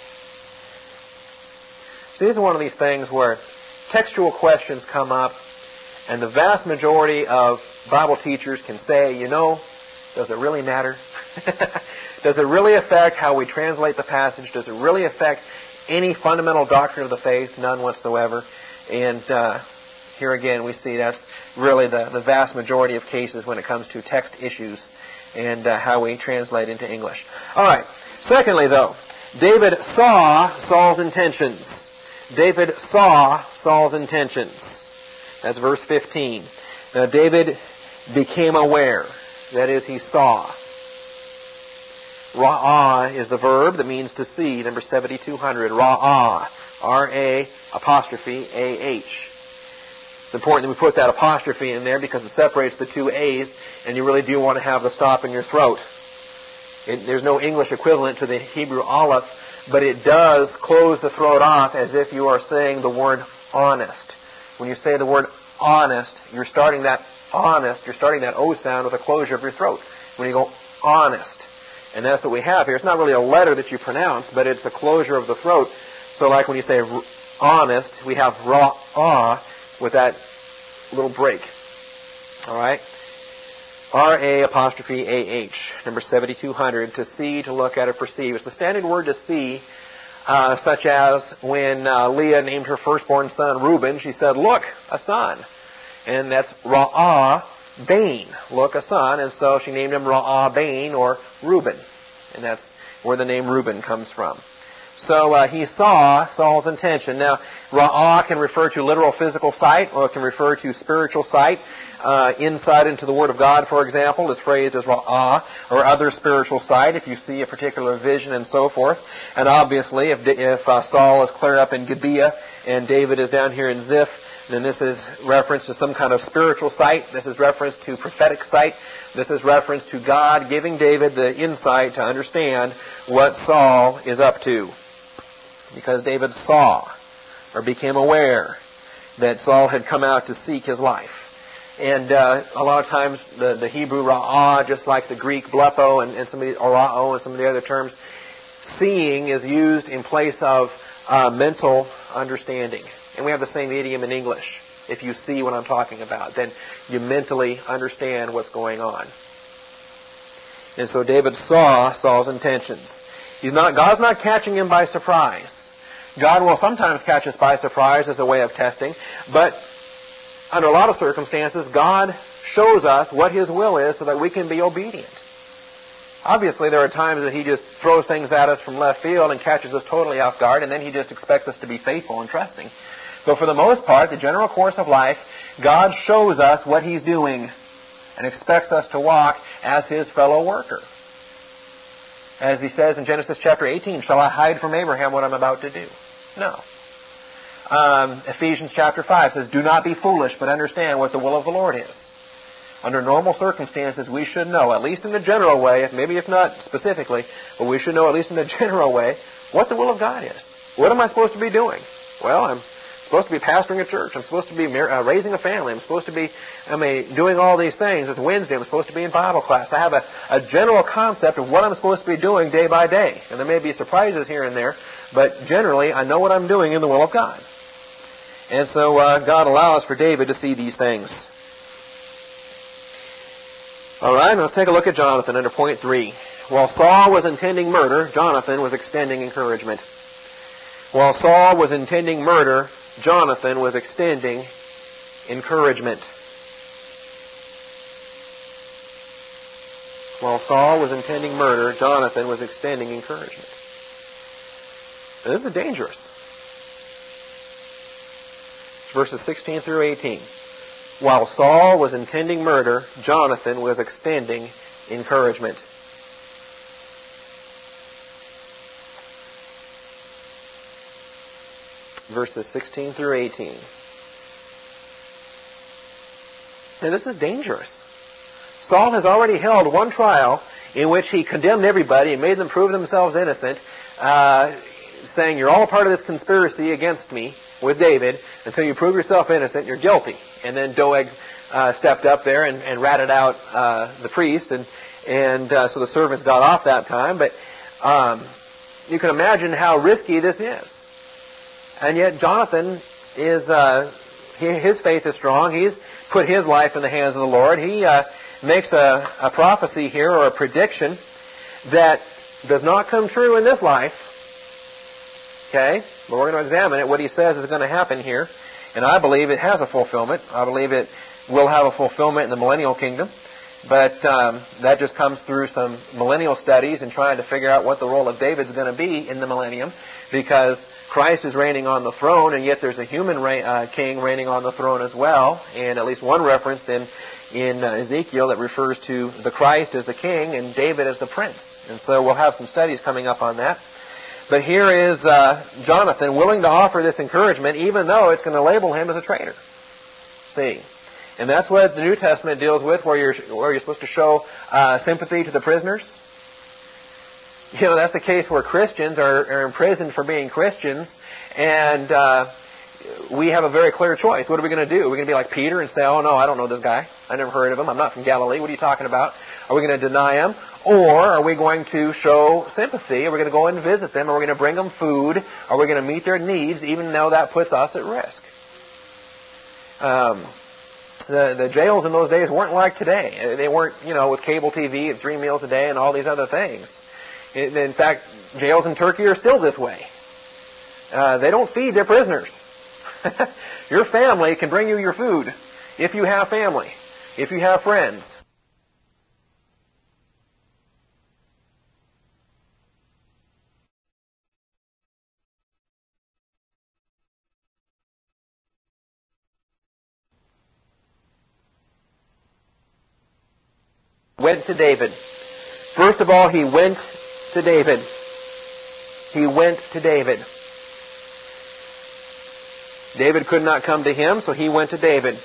So this is one of these things where textual questions come up, and the vast majority of Bible teachers can say, you know, does it really matter? Does it really affect how we translate the passage? Does it really affect any fundamental doctrine of the faith? None whatsoever. And uh, here again we see that's really the, the vast majority of cases when it comes to text issues and uh, how we translate into English. All right. Secondly, though, David saw Saul's intentions. David saw Saul's intentions. That's verse fifteen. Now, David became aware. That is, he saw. Ra'ah is the verb that means to see, number seventy-two hundred. Ra'ah. R A apostrophe A H. It's important that we put that apostrophe in there because it separates the two A's, and you really do want to have the stop in your throat. It, there's no English equivalent to the Hebrew aleph, but it does close the throat off as if you are saying the word honest. When you say the word honest, you're starting that honest, you're starting that O sound with a closure of your throat. When you go honest. And that's what we have here. It's not really a letter that you pronounce, but it's a closure of the throat. So like when you say honest, we have ra'ah with that little break. All right? R A apostrophe A H, number seventy-two hundred, to see, to look at, or perceive. It's the standard word to see, uh, such as when uh, Leah named her firstborn son Reuben, she said, look, a son. And that's Ra'ah Bain, look, a son. And so she named him Ra'ah Bain, or Reuben. And that's where the name Reuben comes from. So uh, he saw Saul's intention. Now, Ra'ah can refer to literal physical sight, or it can refer to spiritual sight. Uh, insight into the Word of God, for example, is phrased as Ra'ah, or other spiritual sight, if you see a particular vision and so forth. And obviously, if, if uh, Saul is clear up in Gibeah and David is down here in Ziph, then this is reference to some kind of spiritual sight. This is reference to prophetic sight. This is reference to God giving David the insight to understand what Saul is up to. Because David saw, or became aware, that Saul had come out to seek his life. And uh, a lot of times the, the Hebrew ra'ah, just like the Greek blepo and, and some of the orao and some of the other terms, seeing is used in place of uh, mental understanding. And we have the same idiom in English. If you see what I'm talking about, then you mentally understand what's going on. And so David saw Saul's intentions. He's not, God's not catching him by surprise. God will sometimes catch us by surprise as a way of testing, but under a lot of circumstances, God shows us what His will is so that we can be obedient. Obviously, there are times that He just throws things at us from left field and catches us totally off guard, and then He just expects us to be faithful and trusting. But for the most part, the general course of life, God shows us what He's doing and expects us to walk as His fellow worker. As He says in Genesis chapter eighteen, shall I hide from Abraham what I'm about to do? No. Um, Ephesians chapter five says, do not be foolish, but understand what the will of the Lord is. Under normal circumstances, we should know, at least in the general way, maybe if not specifically, but we should know, at least in the general way, what the will of God is. What am I supposed to be doing? Well, I'm supposed to be pastoring a church. I'm supposed to be uh, raising a family. I'm supposed to be I mean, doing all these things. It's Wednesday. I'm supposed to be in Bible class. I have a, a general concept of what I'm supposed to be doing day by day. And there may be surprises here and there, but generally, I know what I'm doing in the will of God. And so uh, God allows for David to see these things. All right, let's take a look at Jonathan under point three. While Saul was intending murder, Jonathan was extending encouragement. While Saul was intending murder, Jonathan was extending encouragement. While Saul was intending murder, Jonathan was extending encouragement. Now, this is dangerous. Verses sixteen through eighteen. While Saul was intending murder, Jonathan was extending encouragement. Verses sixteen through eighteen. Now this is dangerous. Saul has already held one trial in which he condemned everybody and made them prove themselves innocent, uh, saying, you're all a part of this conspiracy against me with David. Until you prove yourself innocent, you're guilty. And then Doeg uh, stepped up there and, and ratted out uh, the priest, and and uh, so the servants got off that time. But um, you can imagine how risky this is. And yet Jonathan is, uh, he, his faith is strong. He's put his life in the hands of the Lord. He uh, makes a, a prophecy here, or a prediction, that does not come true in this life. Okay? But we're going to examine it, what he says is going to happen here. And I believe it has a fulfillment. I believe it will have a fulfillment in the millennial kingdom. But um, that just comes through some millennial studies and trying to figure out what the role of David's going to be in the millennium. Because Christ is reigning on the throne, and yet there's a human reign, uh, king reigning on the throne as well. And at least one reference in, in uh, Ezekiel that refers to the Christ as the king and David as the prince. And so we'll have some studies coming up on that. But here is uh, Jonathan willing to offer this encouragement even though it's going to label him as a traitor. See? And that's what the New Testament deals with, where you're, where you're supposed to show uh, sympathy to the prisoners. You know, that's the case where Christians are, are imprisoned for being Christians, and uh, we have a very clear choice. What are we going to do? Are we going to be like Peter and say, oh, no, I don't know this guy. I never heard of him. I'm not from Galilee. What are you talking about? Are we going to deny him? Or are we going to show sympathy? Are we going to go and visit them? Are we going to bring them food? Are we going to meet their needs, even though that puts us at risk? Um, the, the jails in those days weren't like today. They weren't, you know, with cable T V and three meals a day and all these other things. In fact, jails in Turkey are still this way. Uh, they don't feed their prisoners. Your family can bring you your food if you have family, if you have friends. Went to David. First of all, he went to David. He went to David. David could not come to him, so he went to David.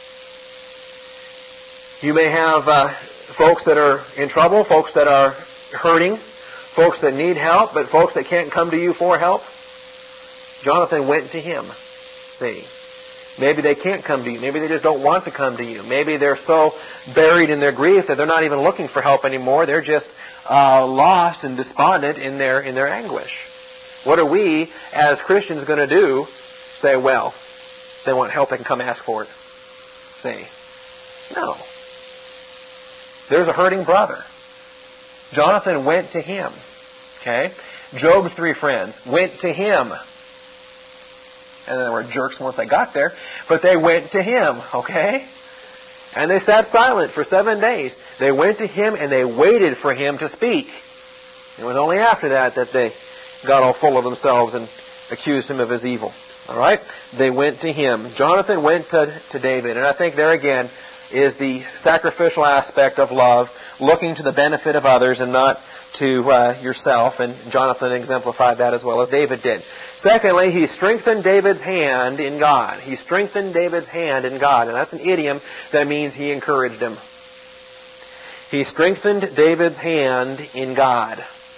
You may have uh, folks that are in trouble, folks that are hurting, folks that need help, but folks that can't come to you for help. Jonathan went to him. See, maybe they can't come to you. Maybe they just don't want to come to you. Maybe they're so buried in their grief that they're not even looking for help anymore. They're just uh, lost and despondent in their in their anguish. What are we as Christians going to do? Say, well, they want help, they can come ask for it. Say, no. There's a hurting brother. Jonathan went to him. Okay? Job's three friends went to him. And they were jerks once they got there. But they went to him. Okay? And they sat silent for seven days. They went to him and they waited for him to speak. It was only after that that they got all full of themselves and accused him of his evil. All right? They went to him. Jonathan went to, to David. And I think there again is the sacrificial aspect of love, looking to the benefit of others and not to uh, yourself. And Jonathan exemplified that as well as David did. Secondly, he strengthened David's hand in God. He strengthened David's hand in God. And that's an idiom that means he encouraged him. He strengthened David's hand in God.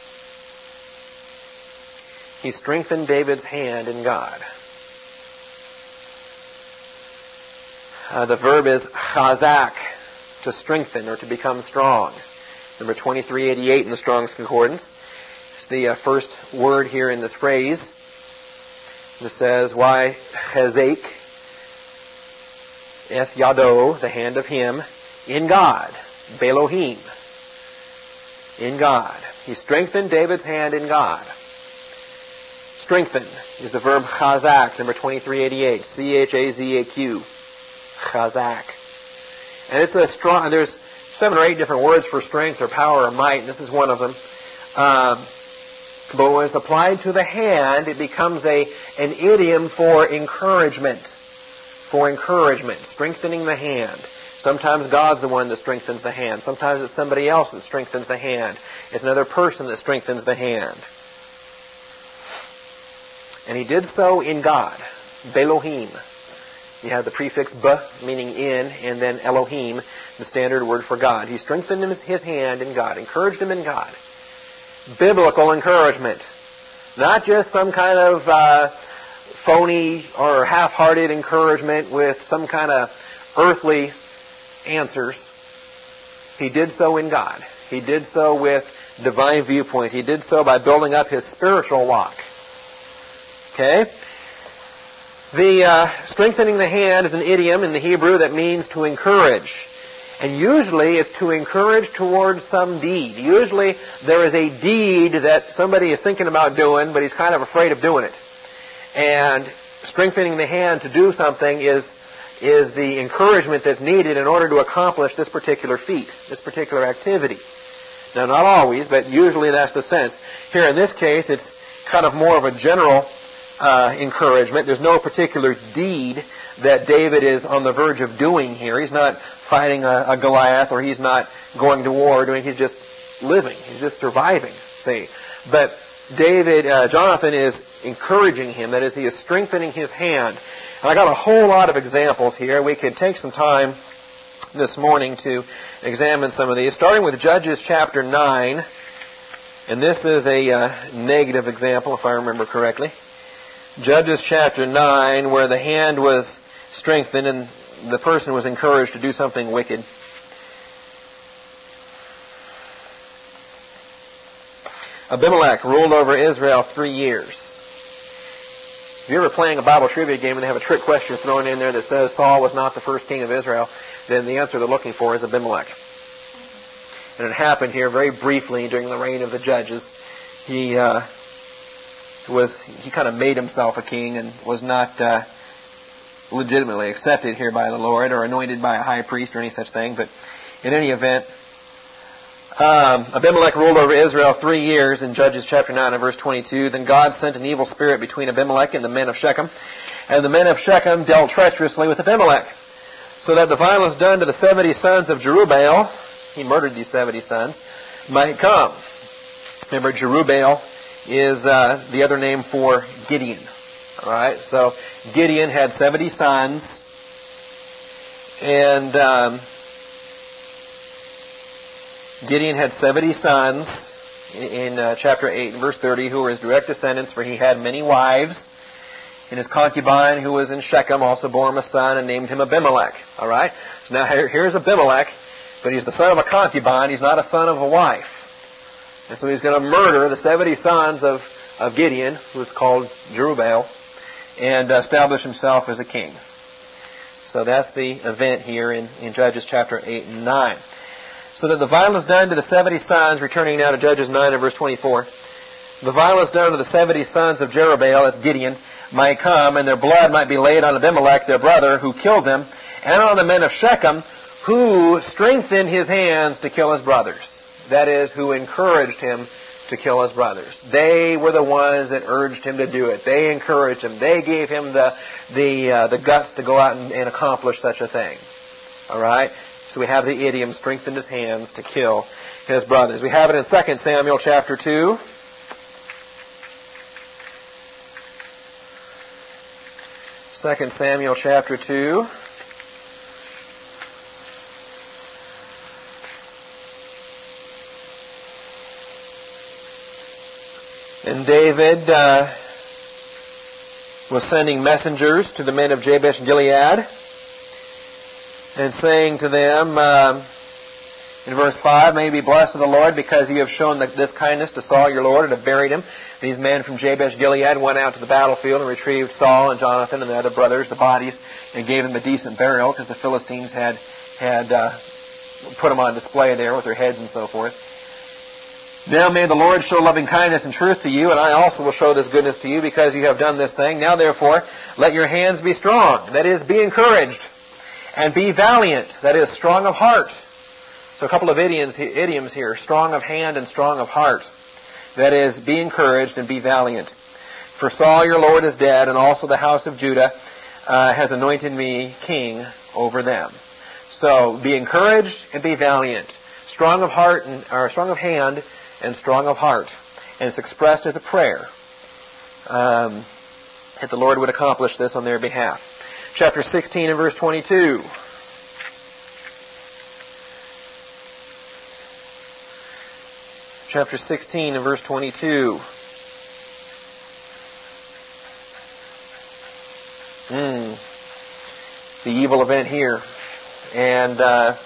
He strengthened David's hand in God. Uh, the verb is chazak, to strengthen or to become strong. Number twenty-three eighty-eight in the Strong's Concordance. It's the uh, first word here in this phrase. It says, why chazak, eth yado, the hand of him, in God, Belohim, in God. He strengthened David's hand in God. Strengthen is the verb chazak, number twenty-three eighty-eight, C H A Z A Q. Chazak. And it's a strong, there's seven or eight different words for strength or power or might, and this is one of them. Um, but when it's applied to the hand, it becomes a an idiom for encouragement. For encouragement. Strengthening the hand. Sometimes God's the one that strengthens the hand. Sometimes it's somebody else that strengthens the hand. It's another person that strengthens the hand. And he did so in God. Belohim. You have the prefix b, meaning in, and then Elohim, the standard word for God. He strengthened his hand in God, encouraged him in God. Biblical encouragement. Not just some kind of uh, phony or half-hearted encouragement with some kind of earthly answers. He did so in God. He did so with divine viewpoint. He did so by building up his spiritual walk. Okay? The uh, strengthening the hand is an idiom in the Hebrew that means to encourage. And usually it's to encourage towards some deed. Usually there is a deed that somebody is thinking about doing, but he's kind of afraid of doing it. And strengthening the hand to do something is, is the encouragement that's needed in order to accomplish this particular feat, this particular activity. Now, not always, but usually that's the sense. Here in this case, it's kind of more of a general Uh, encouragement. There's no particular deed that David is on the verge of doing here. He's not fighting a, a Goliath, or he's not going to war. Doing. He's just living. He's just surviving, see. But David, uh, Jonathan is encouraging him. That is, he is strengthening his hand. And I got a whole lot of examples here. We could take some time this morning to examine some of these, starting with Judges chapter nine. And this is a uh, negative example, if I remember correctly. Judges chapter nine, where the hand was strengthened and the person was encouraged to do something wicked. Abimelech ruled over Israel three years. If you're ever playing a Bible trivia game and they have a trick question thrown in there that says Saul was not the first king of Israel, then the answer they're looking for is Abimelech. And it happened here very briefly during the reign of the judges. He uh, was he kind of made himself a king and was not uh, legitimately accepted here by the Lord or anointed by a high priest or any such thing. But in any event, Um, Abimelech ruled over Israel three years in Judges chapter nine and verse twenty-two. Then God sent an evil spirit between Abimelech and the men of Shechem. And the men of Shechem dealt treacherously with Abimelech, so that the violence done to the seventy sons of Jerubbaal, he murdered these seventy sons, might come. Remember, Jerubbaal is uh, the other name for Gideon. All right, so Gideon had seventy sons, and Um, Gideon had seventy sons in uh, chapter eight and verse thirty who were his direct descendants, for he had many wives. And his concubine, who was in Shechem, also bore him a son and named him Abimelech. All right? So now here, here's Abimelech, but he's the son of a concubine. He's not a son of a wife. And so he's going to murder the seventy sons of, of Gideon, who is called Jerubbaal, and establish himself as a king. So that's the event here in, in Judges chapter eight and nine. So that the violence done to the seventy sons, returning now to Judges nine and verse twenty-four, the violence done to the seventy sons of Jerubbaal, that's Gideon, might come, and their blood might be laid on Abimelech, their brother, who killed them, and on the men of Shechem, who strengthened his hands to kill his brothers. That is, who encouraged him to kill his brothers. They were the ones that urged him to do it. They encouraged him. They gave him the the uh, the guts to go out and, and accomplish such a thing. All right? So we have the idiom, strengthened his hands to kill his brothers. We have it in Second Samuel chapter two. Second Samuel chapter two. And David uh, was sending messengers to the men of Jabesh Gilead, and saying to them, um, in verse five, "May you be blessed of the Lord, because you have shown this kindness to Saul your Lord, and have buried him." These men from Jabesh Gilead went out to the battlefield and retrieved Saul and Jonathan and the other brothers, the bodies, and gave them a decent burial, because the Philistines had had uh, put them on display there with their heads and so forth. "Now may the Lord show loving kindness and truth to you, and I also will show this goodness to you, because you have done this thing. Now therefore, let your hands be strong," that is, be encouraged, "and be valiant," that is, strong of heart. So a couple of idioms, idioms here, strong of hand and strong of heart. That is, be encouraged and be valiant. "For Saul your Lord is dead, and also the house of Judah uh, has anointed me king over them." So be encouraged and be valiant. Strong of heart, and, or strong of hand and strong of heart. And it's expressed as a prayer um, that the Lord would accomplish this on their behalf. Chapter sixteen and verse twenty-two. Chapter sixteen and verse twenty-two. Mm, the evil event here. And uh,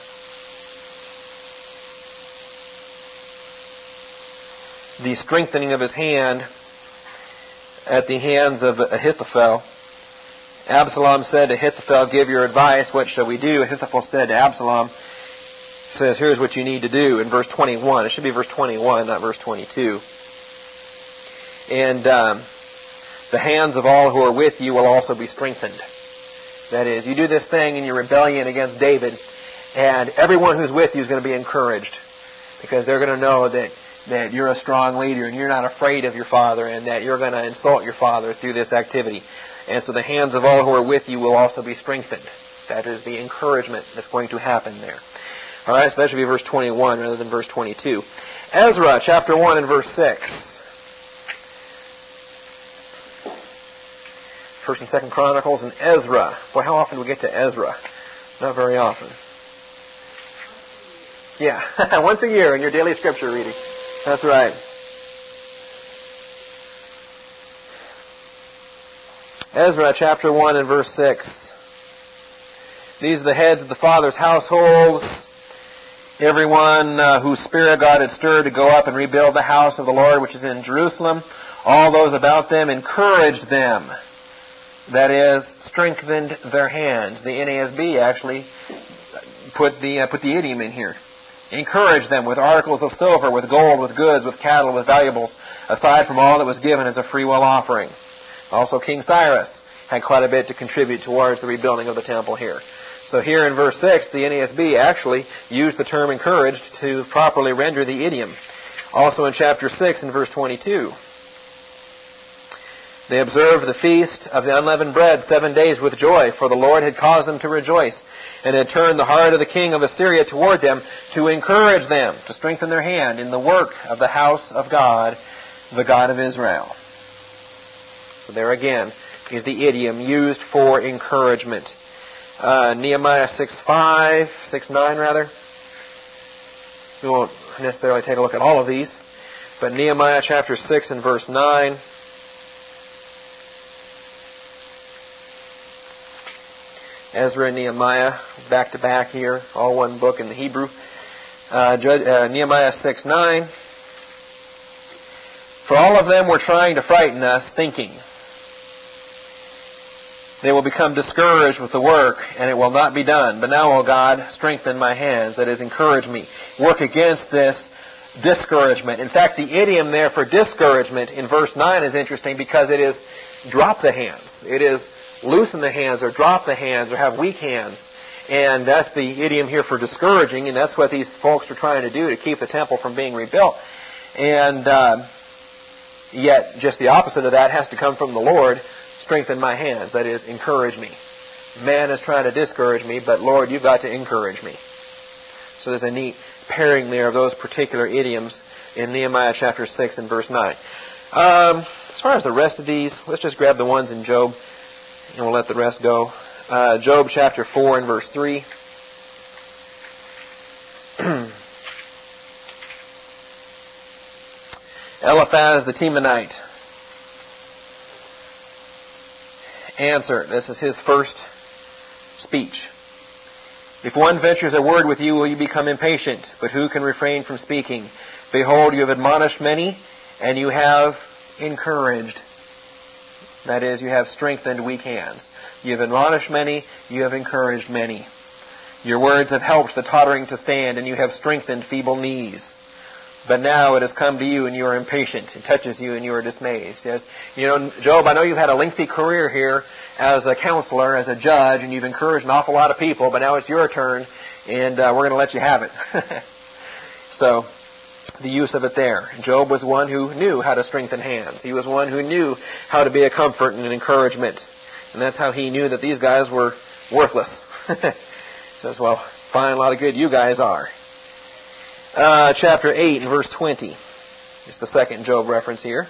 the strengthening of his hand at the hands of Ahithophel. Absalom said to Ahithophel, "Give your advice, what shall we do?" Ahithophel said to Absalom, says, "Here's what you need to do," in verse twenty-one. It should be verse twenty-one, not verse twenty-two. "And um, the hands of all who are with you will also be strengthened." That is, you do this thing in your rebellion against David, and everyone who's with you is going to be encouraged, because they're going to know that, that you're a strong leader and you're not afraid of your father, and that you're going to insult your father through this activity. And so the hands of all who are with you will also be strengthened. That is the encouragement that's going to happen there. All right, so that should be verse twenty-one rather than verse twenty-two. Ezra chapter one and verse six. First and Second Chronicles and Ezra. Boy, how often do we get to Ezra? Not very often. Yeah, once a year in your daily scripture reading. That's right. Ezra chapter one and verse six. These are the heads of the fathers' households. Everyone uh, whose spirit God had stirred to go up and rebuild the house of the Lord which is in Jerusalem. All those about them encouraged them. That is, strengthened their hands. The N A S B actually put the uh, put the idiom in here. Encouraged them with articles of silver, with gold, with goods, with cattle, with valuables, aside from all that was given as a freewill offering. Also, King Cyrus had quite a bit to contribute towards the rebuilding of the temple here. So here in verse six, the N A S B actually used the term encouraged to properly render the idiom. Also in chapter six and verse twenty-two. They observed the feast of the unleavened bread seven days with joy, for the Lord had caused them to rejoice, and had turned the heart of the king of Assyria toward them to encourage them, to strengthen their hand in the work of the house of God, the God of Israel. So there again is the idiom used for encouragement. Uh, Nehemiah six five, six nine rather. We won't necessarily take a look at all of these, but Nehemiah chapter six and verse nine. Ezra and Nehemiah, back to back here, all one book in the Hebrew. Uh, uh, Nehemiah six nine. For all of them were trying to frighten us, thinking, they will become discouraged with the work, and it will not be done. But now, O God, strengthen my hands, that is, encourage me. Work against this discouragement. In fact, the idiom there for discouragement in verse nine is interesting because it is drop the hands. It is loosen the hands or drop the hands or have weak hands. And that's the idiom here for discouraging, and that's what these folks are trying to do to keep the temple from being rebuilt. And uh, yet, just the opposite of that has to come from the Lord. Strengthen my hands, that is, encourage me. Man is trying to discourage me, but Lord, you've got to encourage me. So there's a neat pairing there of those particular idioms in Nehemiah chapter six and verse nine. Um, as far as the rest of these, let's just grab the ones in Job, and we'll let the rest go. Uh, Job chapter four and verse three. Eliphaz the Temanite. Answer. This is his first speech. If one ventures a word with you, will you become impatient? But who can refrain from speaking? Behold, you have admonished many, and you have encouraged. That is, you have strengthened weak hands. You have admonished many, you have encouraged many. Your words have helped the tottering to stand, and you have strengthened feeble knees. But now it has come to you, and you are impatient. It touches you, and you are dismayed. He says, you know, Job, I know you've had a lengthy career here as a counselor, as a judge, and you've encouraged an awful lot of people, but now it's your turn, and uh, we're going to let you have it. So, the use of it there. Job was one who knew how to strengthen hands. He was one who knew how to be a comfort and an encouragement. And that's how he knew that these guys were worthless. He says, well, fine, a lot of good you guys are. Uh, chapter eight and verse twenty. It's the second Job reference here.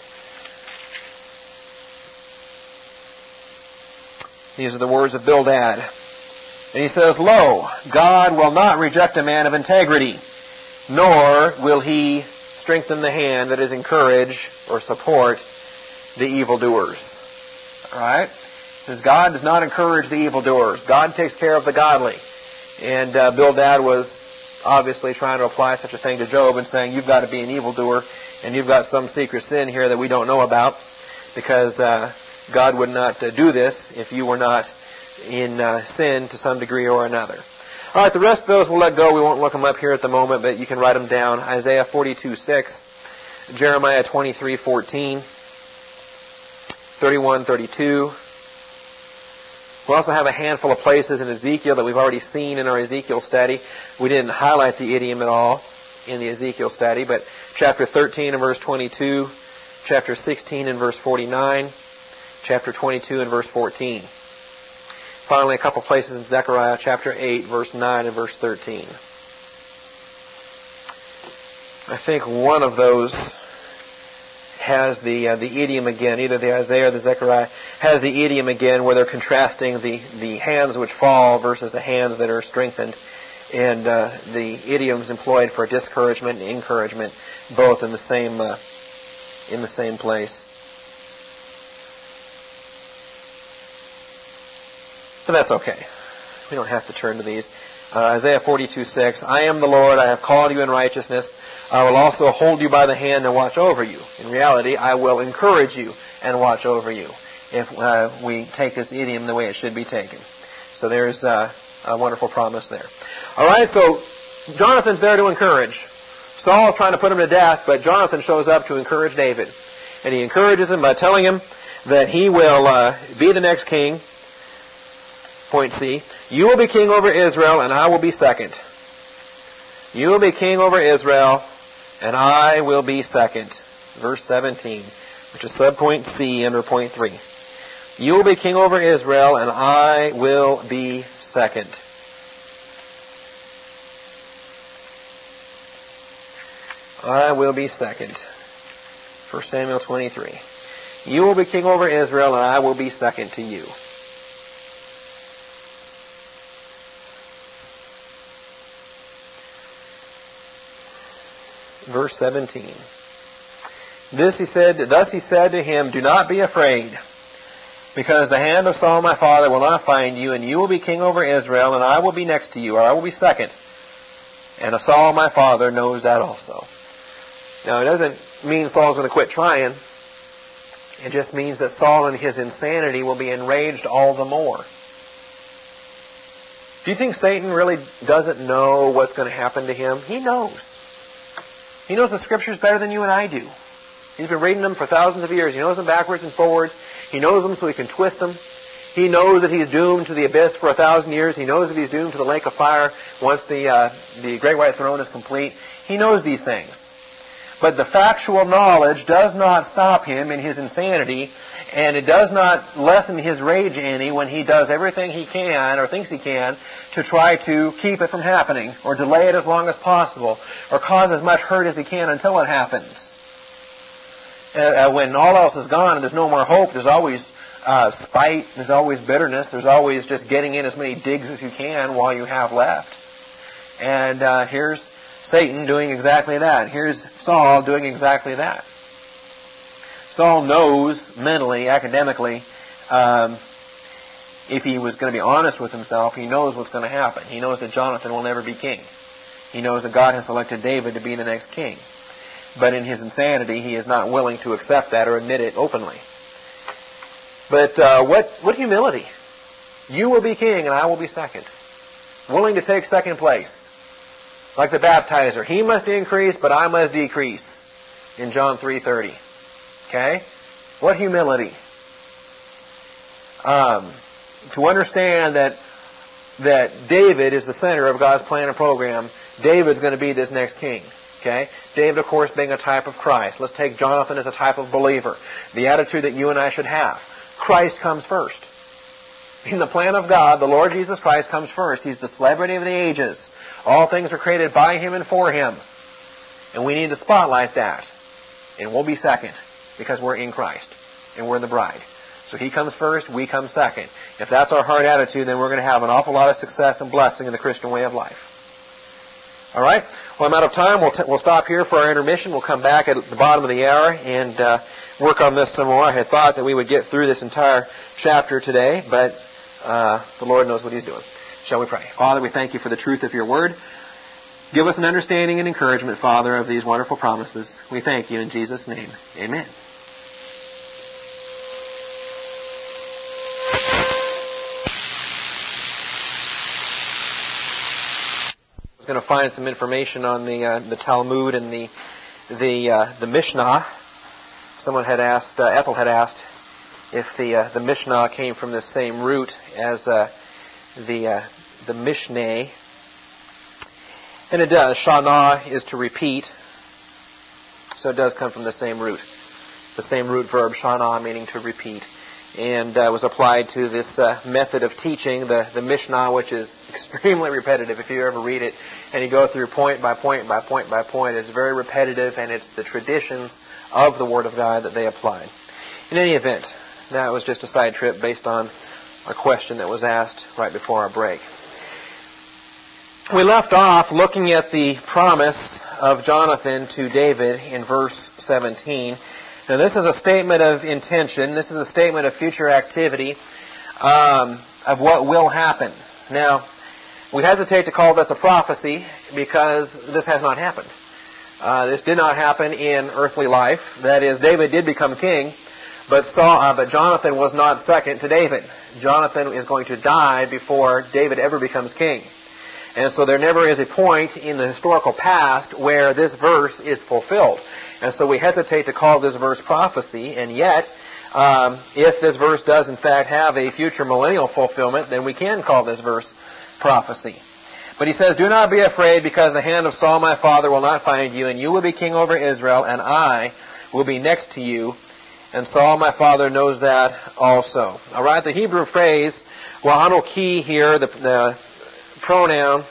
These are the words of Bildad. And he says, Lo, God will not reject a man of integrity, nor will he strengthen the hand that is encourage or support the evildoers. All right? It says God does not encourage the evildoers. God takes care of the godly. And uh, Bildad was obviously trying to apply such a thing to Job and saying, you've got to be an evildoer, and you've got some secret sin here that we don't know about, because uh, God would not uh, do this if you were not in uh, sin to some degree or another. All right, the rest of those we'll let go. We won't look them up here at the moment, but you can write them down. Isaiah forty-two six, Jeremiah twenty-three fourteen, thirty-one thirty-two. We also have a handful of places in Ezekiel that we've already seen in our Ezekiel study. We didn't highlight the idiom at all in the Ezekiel study, but chapter thirteen and verse twenty-two, chapter sixteen and verse forty-nine, chapter twenty-two and verse fourteen. Finally, a couple places in Zechariah chapter eight, verse nine and verse thirteen. I think one of those has the uh, the idiom again, either the Isaiah or the Zechariah, has the idiom again where they're contrasting the, the hands which fall versus the hands that are strengthened. And uh, the idioms employed for discouragement and encouragement, both in the same uh, in the same place. But that's okay. We don't have to turn to these. Uh, Isaiah forty-two six, I am the Lord, I have called you in righteousness. I will also hold you by the hand and watch over you. In reality, I will encourage you and watch over you if uh, we take this idiom the way it should be taken. So there's uh, a wonderful promise there. All right, so Jonathan's there to encourage. Saul's trying to put him to death, but Jonathan shows up to encourage David. And he encourages him by telling him that he will uh, be the next king. Point C. You will be king over Israel, and I will be second. You will be king over Israel, and I will be second. Verse seventeen, which is subpoint C under point three. You will be king over Israel, and I will be second. I will be second. First Samuel twenty-three. You will be king over Israel, and I will be second to you. Verse seventeen. This he said, thus he said to him, do not be afraid, because the hand of Saul my father will not find you, and you will be king over Israel, and I will be next to you, or I will be second. And Saul my father knows that also. Now, it doesn't mean Saul's going to quit trying. It just means that Saul in his insanity will be enraged all the more. Do you think Satan really doesn't know what's going to happen to him? He knows. He knows the Scriptures better than you and I do. He's been reading them for thousands of years. He knows them backwards and forwards. He knows them so he can twist them. He knows that he's doomed to the abyss for a thousand years. He knows that he's doomed to the lake of fire once the uh, the great white throne is complete. He knows these things. But the factual knowledge does not stop him in his insanity, and it does not lessen his rage any when he does everything he can, or thinks he can, to try to keep it from happening, or delay it as long as possible, or cause as much hurt as he can until it happens. Uh, when all else is gone and there's no more hope, there's always uh, spite, there's always bitterness, there's always just getting in as many digs as you can while you have left. And uh, here's Satan doing exactly that. Here's Saul doing exactly that. Saul knows mentally, academically, um, if he was going to be honest with himself, he knows what's going to happen. He knows that Jonathan will never be king. He knows that God has selected David to be the next king. But in his insanity, he is not willing to accept that or admit it openly. But uh, what what humility. You will be king and I will be second. Willing to take second place. Like the baptizer. He must increase, but I must decrease. In John three thirty. Okay? What humility. Um, to understand that that David is the center of God's plan and program. David's going to be this next king. Okay? David, of course, being a type of Christ. Let's take Jonathan as a type of believer. The attitude that you and I should have. Christ comes first. In the plan of God, the Lord Jesus Christ comes first. He's the celebrity of the ages. All things are created by Him and for Him. And we need to spotlight that. And we'll be second because we're in Christ. And we're the bride. So He comes first, we come second. If that's our heart attitude, then we're going to have an awful lot of success and blessing in the Christian way of life. All right? Well, I'm out of time. We'll, t- we'll stop here for our intermission. We'll come back at the bottom of the hour and uh, work on this some more. I had thought that we would get through this entire chapter today, but uh, the Lord knows what He's doing. Shall we pray? Father, we thank You for the truth of Your Word. Give us an understanding and encouragement, Father, of these wonderful promises. We thank You in Jesus' name. Amen. I was going to find some information on the uh, the Talmud and the the uh, the Mishnah. Someone had asked, uh, Ethel had asked, if the uh, the Mishnah came from the same root as uh, the uh, the Mishneh, and it does. Shana is to repeat, so it does come from the same root, the same root verb Shana meaning to repeat. and uh, was applied to this uh, method of teaching, the, the Mishnah, which is extremely repetitive. If you ever read it and you go through point by point by point by point, it's very repetitive, and it's the traditions of the Word of God that they applied. In any event, that was just a side trip based on a question that was asked right before our break. We left off looking at the promise of Jonathan to David in verse seventeen. Now, this is a statement of intention. This is a statement of future activity, um, of what will happen. Now, we hesitate to call this a prophecy because this has not happened. Uh, this did not happen in earthly life. That is, David did become king, but, Saul, uh, but Jonathan was not second to David. Jonathan is going to die before David ever becomes king. And so there never is a point in the historical past where this verse is fulfilled. And so we hesitate to call this verse prophecy, and yet, um, if this verse does in fact have a future millennial fulfillment, then we can call this verse prophecy. But he says, "Do not be afraid, because the hand of Saul my father will not find you, and you will be king over Israel, and I will be next to you. And Saul my father knows that also." All right, the Hebrew phrase, "wa'anoki" here, the, the pronoun,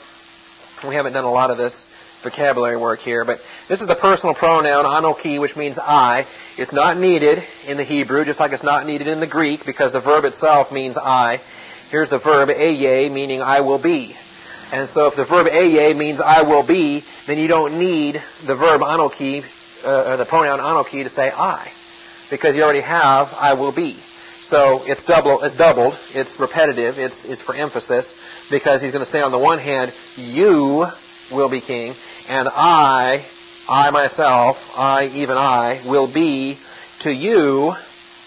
we haven't done a lot of this vocabulary work here, but this is the personal pronoun, anoki, which means I. It's not needed in the Hebrew, just like it's not needed in the Greek, because the verb itself means I. Here's the verb, eye, meaning I will be. And so if the verb eye means I will be, then you don't need the verb anoki, uh, or the pronoun anoki, to say I, because you already have I will be. So it's double, it's doubled, it's repetitive, it's, it's for emphasis, because he's going to say on the one hand, you will be king, and I, I myself, I, even I, will be to you,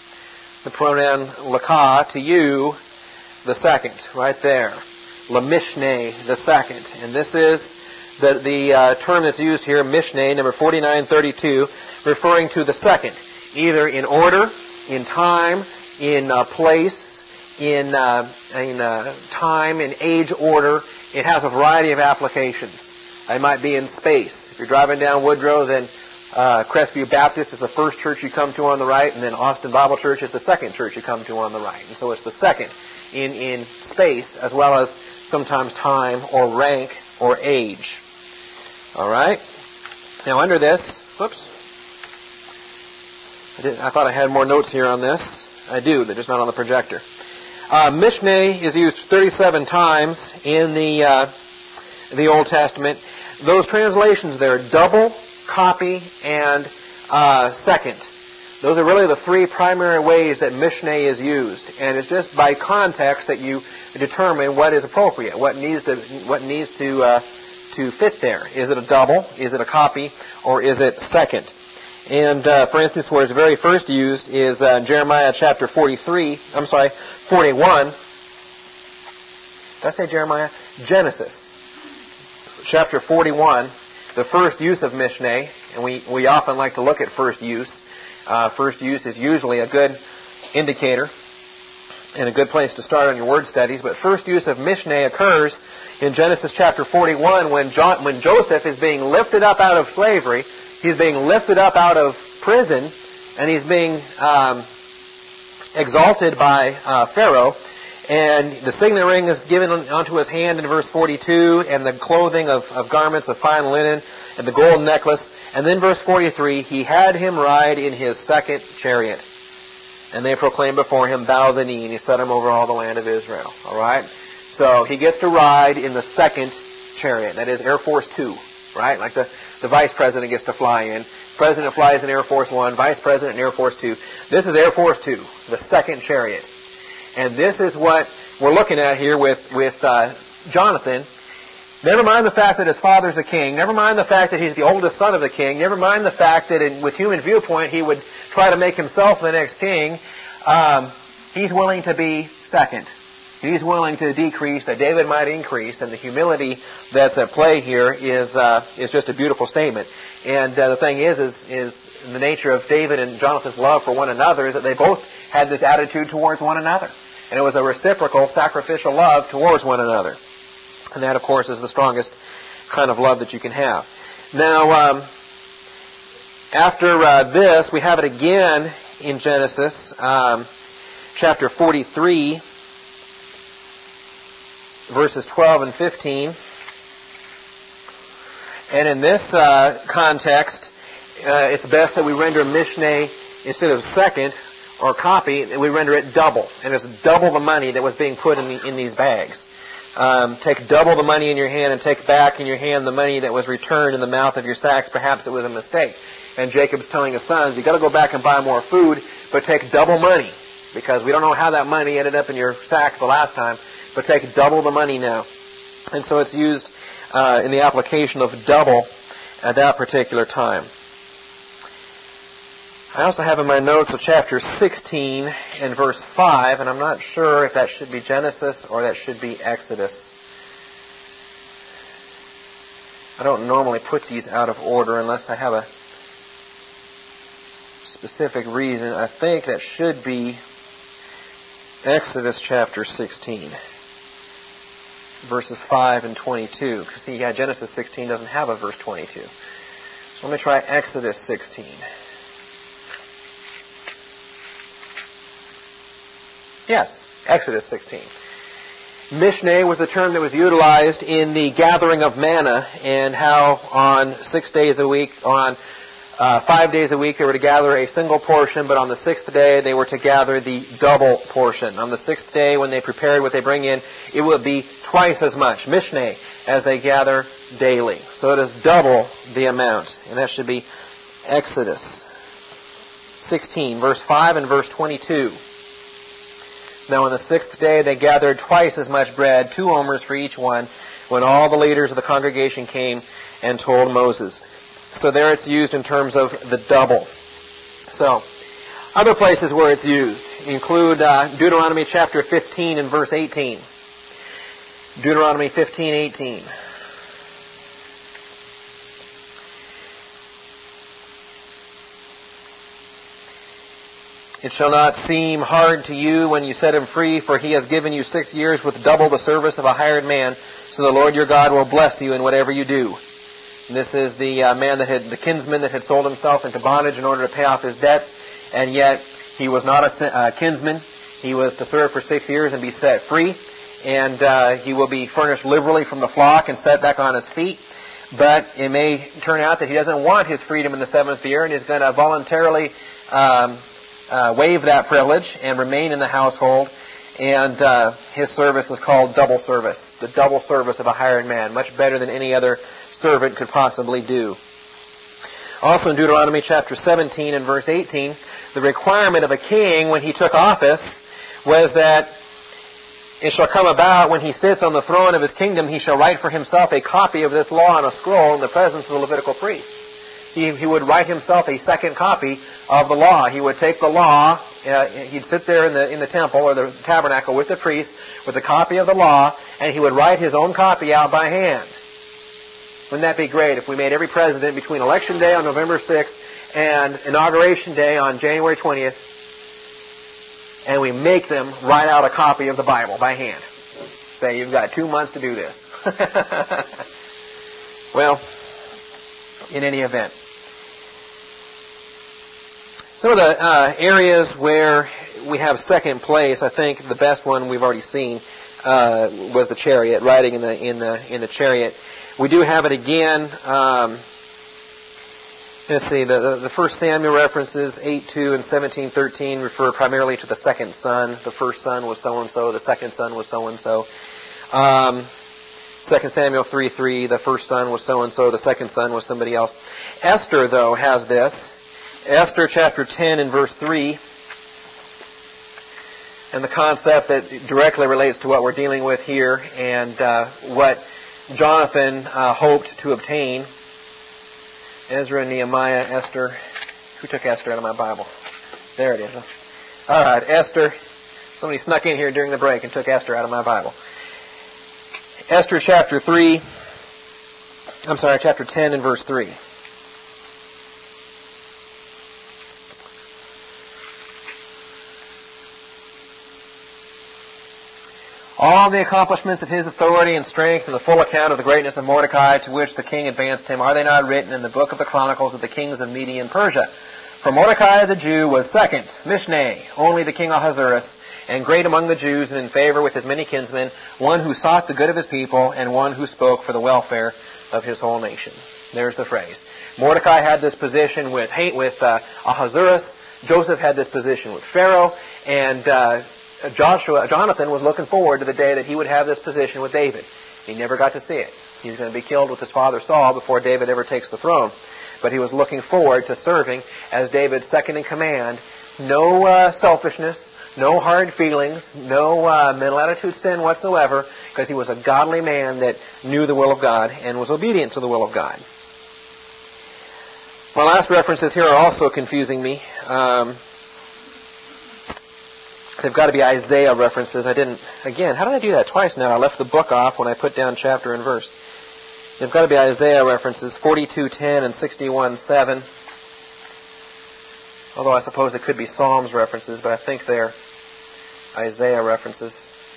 the pronoun laka, to you, the second, right there. Lamishne, the second. And this is the, the uh, term that's used here, Mishneh, number forty-nine thirty-two, referring to the second, either in order, in time, in uh, place, in, uh, in uh, time, in age order. It has a variety of applications. It might be in space. If you're driving down Woodrow, then uh, Crestview Baptist is the first church you come to on the right, and then Austin Bible Church is the second church you come to on the right. And so it's the second in, in space, as well as sometimes time or rank or age. All right? Now under this, whoops. I, did, I thought I had more notes here on this. I do, they're just not on the projector. Uh, Mishneh is used thirty-seven times in the uh, the Old Testament. Those translations there, double, copy, and uh, second. Those are really the three primary ways that Mishneh is used, and it's just by context that you determine what is appropriate, what needs to what needs to uh, to fit there. Is it a double? Is it a copy? Or is it second? And uh, for instance, where it's very first used is uh, Jeremiah chapter forty-three. I'm sorry, forty-one. Did I say Jeremiah? Genesis chapter forty-one. The first use of Mishneh, and we we often like to look at first use. Uh, first use is usually a good indicator and a good place to start on your word studies. But first use of Mishneh occurs in Genesis chapter forty-one when John, when Joseph is being lifted up out of slavery. He's being lifted up out of prison, and he's being um, exalted by uh, Pharaoh. And the signet ring is given onto his hand in verse forty-two, and the clothing of, of garments of fine linen, and the gold necklace. And then verse forty-three, he had him ride in his second chariot. And they proclaimed before him, bow the knee, and he set him over all the land of Israel. All right? So he gets to ride in the second chariot. That is Air Force Two, right? Like the, the vice president gets to fly in. President flies in Air Force One, vice president in Air Force Two. This is Air Force Two, the second chariot. And this is what we're looking at here with, with uh, Jonathan. Never mind the fact that his father's the king. Never mind the fact that he's the oldest son of the king. Never mind the fact that in, with human viewpoint he would try to make himself the next king. Um, he's willing to be second. He's willing to decrease that David might increase. And the humility that's at play here is uh, is just a beautiful statement. And uh, the thing is, is, is the nature of David and Jonathan's love for one another is that they both had this attitude towards one another. And it was a reciprocal, sacrificial love towards one another. And that, of course, is the strongest kind of love that you can have. Now, um, after uh, this, we have it again in Genesis, um, chapter forty-three, verses twelve and fifteen. And in this uh, context, uh, it's best that we render Mishneh, instead of second or copy, we render it double. And it's double the money that was being put in, the, in these bags. Um, take double the money in your hand and take back in your hand the money that was returned in the mouth of your sacks. Perhaps it was a mistake. And Jacob's telling his sons, you've got to go back and buy more food, but take double money. Because we don't know how that money ended up in your sack the last time, but take double the money now. And so it's used uh, in the application of double at that particular time. I also have in my notes of chapter sixteen and verse five, and I'm not sure if that should be Genesis or that should be Exodus. I don't normally put these out of order unless I have a specific reason. I think that should be Exodus chapter sixteen, verses five and twenty-two. Because see, yeah, Genesis sixteen doesn't have a verse twenty-two. So let me try Exodus sixteen. Yes, Exodus sixteen. Mishneh was the term that was utilized in the gathering of manna, and how on six days a week, on uh, five days a week, they were to gather a single portion, but on the sixth day, they were to gather the double portion. On the sixth day, when they prepared what they bring in, it would be twice as much, Mishneh, as they gather daily. So it is double the amount, and that should be Exodus sixteen, verse five and verse twenty-two. Now on the sixth day they gathered twice as much bread, two omers for each one, when all the leaders of the congregation came and told Moses. So there it's used in terms of the double. So, other places where it's used include uh, Deuteronomy chapter fifteen and verse eighteen. Deuteronomy fifteen, eighteen. It shall not seem hard to you when you set him free, for he has given you six years with double the service of a hired man, so the Lord your God will bless you in whatever you do. And this is the uh, man that had, the kinsman that had sold himself into bondage in order to pay off his debts, and yet he was not a uh, kinsman. He was to serve for six years and be set free, and uh, he will be furnished liberally from the flock and set back on his feet. But it may turn out that he doesn't want his freedom in the seventh year, and he's going to voluntarily Um, Uh, waive that privilege and remain in the household, and uh, his service is called double service, the double service of a hired man, much better than any other servant could possibly do. Also in Deuteronomy chapter seventeen and verse eighteen, the requirement of a king when he took office was that it shall come about when he sits on the throne of his kingdom, he shall write for himself a copy of this law on a scroll in the presence of the Levitical priests. He, he would write himself a second copy of the law. He would take the law, uh, he'd sit there in the in the temple or the tabernacle with the priest with a copy of the law, and he would write his own copy out by hand. Wouldn't that be great if we made every president between Election Day on November sixth and Inauguration Day on January twentieth, and we make them write out a copy of the Bible by hand? Say, you've got two months to do this. Well, in any event. Some of the uh, areas where we have second place, I think the best one we've already seen uh, was the chariot, riding in the in the in the chariot. We do have it again. Um, let's see. The, the the First Samuel references eight two and seventeen thirteen refer primarily to the second son. The first son was so and so. The second son was so and so. Um, Second Samuel three three. The first son was so and so. The second son was somebody else. Esther, though, has this. Esther chapter ten and verse three, and the concept that directly relates to what we're dealing with here and uh, what Jonathan uh, hoped to obtain. Ezra, Nehemiah, Esther. Who took Esther out of my Bible? There it is. All right, Esther. Somebody snuck in here during the break and took Esther out of my Bible. Esther chapter three. I'm sorry, chapter ten and verse three. All the accomplishments of his authority and strength and the full account of the greatness of Mordecai to which the king advanced him, are they not written in the book of the Chronicles of the kings of Media and Persia? For Mordecai the Jew was second, Mishneh, only the king Ahasuerus, and great among the Jews and in favor with his many kinsmen, one who sought the good of his people, and one who spoke for the welfare of his whole nation. There's the phrase. Mordecai had this position with with uh, Ahasuerus. Joseph had this position with Pharaoh, and uh, Joshua, Jonathan was looking forward to the day that he would have this position with David. He never got to see it. He's going to be killed with his father Saul before David ever takes the throne. But he was looking forward to serving as David's second in command. No uh, selfishness, no hard feelings, no uh, mental attitude sin whatsoever, because he was a godly man that knew the will of God and was obedient to the will of God. My last references here are also confusing me. Um, they've got to be Isaiah references. I didn't, again, how did I do that twice now? I left the book off when I put down chapter and verse. They've got to be Isaiah references, forty-two ten and sixty-one seven. Although I suppose they could be Psalms references, but I think they're Isaiah references.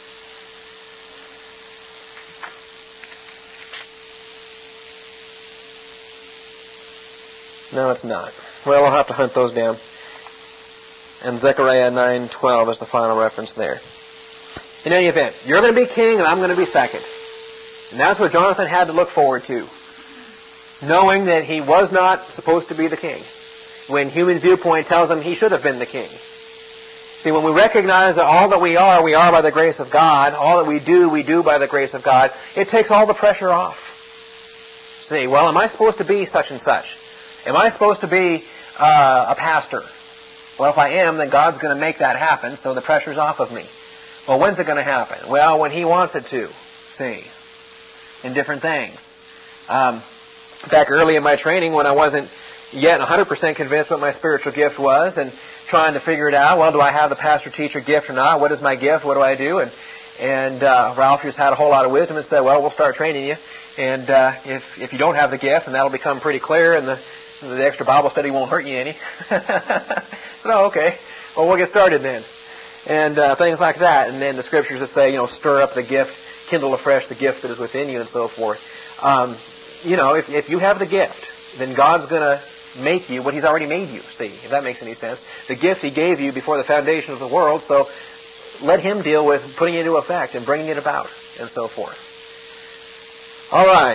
No, it's not. Well, I'll have to hunt those down. And Zechariah nine twelve is the final reference there. In any event, you're going to be king and I'm going to be second. And that's what Jonathan had to look forward to, knowing that he was not supposed to be the king, when human viewpoint tells him he should have been the king. See, when we recognize that all that we are, we are by the grace of God, all that we do, we do by the grace of God, it takes all the pressure off. See, well, am I supposed to be such and such? Am I supposed to be uh, a pastor? Well, if I am, then God's going to make that happen, so the pressure's off of me. Well, when's it going to happen? Well, when He wants it to. See, in different things. Um, back early in my training, when I wasn't yet one hundred percent convinced what my spiritual gift was, and trying to figure it out, well, do I have the pastor-teacher gift or not? What is my gift? What do I do? And and uh, Ralph just had a whole lot of wisdom and said, well, we'll start training you. And uh, if if you don't have the gift, then that'll become pretty clear, and the the extra Bible study won't hurt you any. So, okay, well, we'll get started then. And uh, things like that. And then the scriptures that say, you know, stir up the gift, kindle afresh the gift that is within you, and so forth. Um, you know, if if you have the gift, then God's going to make you what He's already made you. See, if that makes any sense. The gift He gave you before the foundation of the world, so let Him deal with putting it into effect and bringing it about, and so forth. All right.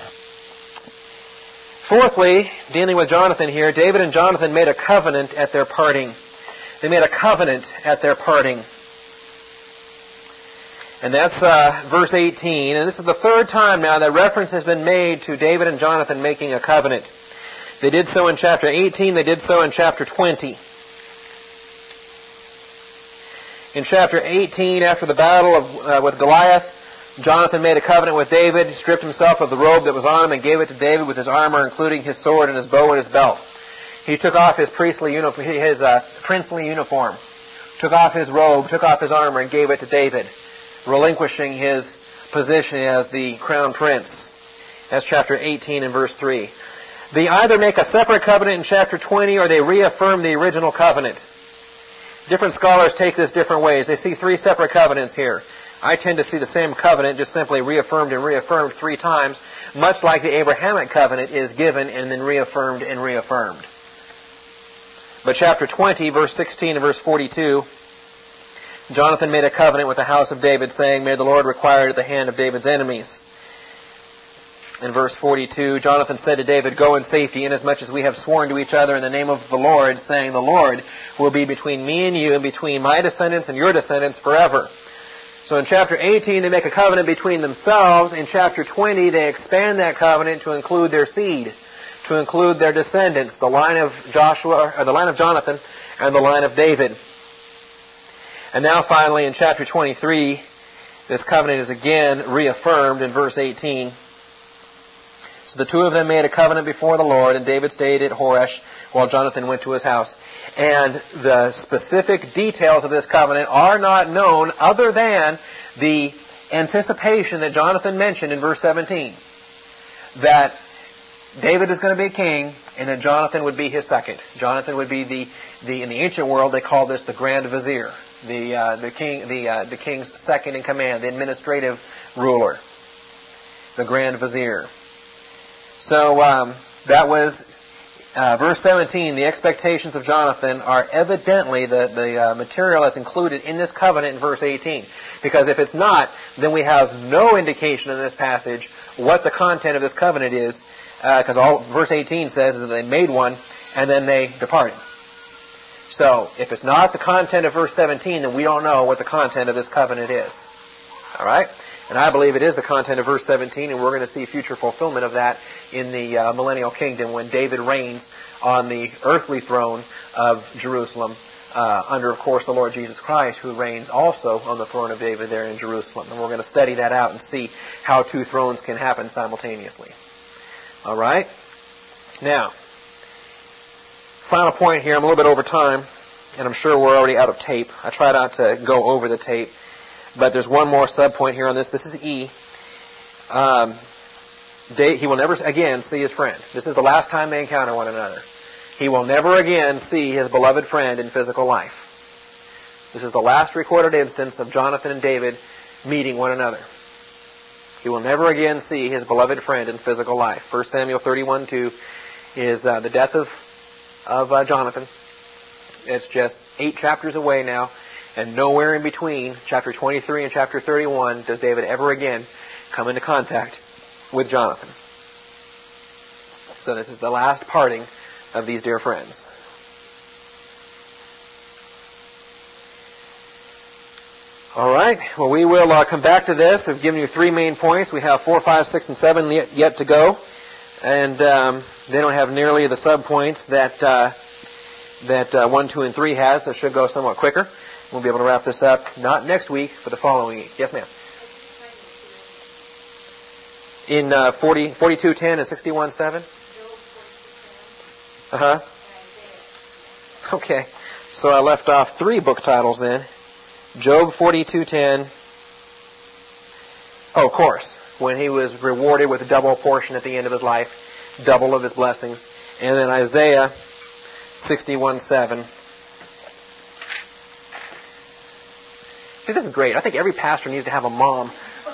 Fourthly, dealing with Jonathan here, David and Jonathan made a covenant at their parting. They made a covenant at their parting. And that's uh, verse eighteen. And this is the third time now that reference has been made to David and Jonathan making a covenant. They did so in chapter eighteen. They did so in chapter twenty. In chapter eighteen, after the battle of, uh, with Goliath, Jonathan made a covenant with David, stripped himself of the robe that was on him, and gave it to David with his armor, including his sword and his bow and his belt. He took off his priestly uniform, his uh, princely uniform, took off his robe, took off his armor, and gave it to David, relinquishing his position as the crown prince. That's chapter eighteen and verse three. They either make a separate covenant in chapter twenty, or they reaffirm the original covenant. Different scholars take this different ways. They see three separate covenants here. I tend to see the same covenant just simply reaffirmed and reaffirmed three times, much like the Abrahamic covenant is given and then reaffirmed and reaffirmed. But chapter twenty, verse sixteen and verse forty-two, Jonathan made a covenant with the house of David, saying, "May the Lord require it at the hand of David's enemies." In verse forty-two, Jonathan said to David, "Go in safety, inasmuch as we have sworn to each other in the name of the Lord, saying, the Lord will be between me and you, and between my descendants and your descendants forever." So in chapter eighteen, they make a covenant between themselves. In chapter twenty, they expand that covenant to include their seed, to include their descendants, the line of Joshua, or the line of Jonathan, and the line of David. And now finally, in chapter twenty-three, this covenant is again reaffirmed in verse eighteen. So the two of them made a covenant before the Lord, and David stayed at Horesh while Jonathan went to his house. And the specific details of this covenant are not known other than the anticipation that Jonathan mentioned in verse seventeen. That David is going to be king, and that Jonathan would be his second. Jonathan would be the, the in the ancient world, they call this the Grand Vizier, the uh, the king, the uh, the king's second in command, the administrative ruler, the Grand Vizier. So um, that was uh, verse seventeen, the expectations of Jonathan are evidently the, the uh, material that's included in this covenant in verse eighteen. Because if it's not, then we have no indication in this passage what the content of this covenant is, because uh, all verse eighteen says that they made one and then they departed. So, if it's not the content of verse seventeen, then we don't know what the content of this covenant is. All right? And I believe it is the content of verse seventeen, and we're going to see future fulfillment of that in the uh, millennial kingdom when David reigns on the earthly throne of Jerusalem, uh, under, of course, the Lord Jesus Christ, who reigns also on the throne of David there in Jerusalem. And we're going to study that out and see how two thrones can happen simultaneously. All right? Now, final point here. I'm a little bit over time, and I'm sure we're already out of tape. I try not to go over the tape. But there's one more sub-point here on this. This is E. Um, they, he will never again see his friend. This is the last time they encounter one another. He will never again see his beloved friend in physical life. This is the last recorded instance of Jonathan and David meeting one another. He will never again see his beloved friend in physical life. First Samuel thirty-one two is uh, the death of, of uh, Jonathan. It's just eight chapters away now. And nowhere in between chapter twenty-three and chapter thirty-one does David ever again come into contact with Jonathan. So this is the last parting of these dear friends. All right. Well, we will uh, come back to this. We've given you three main points. We have four, five, six, and seven yet to go. And um, they don't have nearly the sub-points that, uh, that uh, one, two, and three has, so it should go somewhat quicker. We'll be able to wrap this up, not next week, but the following week. Yes, ma'am. In uh, forty, forty-two ten and sixty-one seven? Uh-huh. Okay. So I left off three book titles then. Job forty-two ten. Oh, of course. When he was rewarded with a double portion at the end of his life. Double of his blessings. And then Isaiah sixty-one seven. See, this is great. I think every pastor needs to have a mom.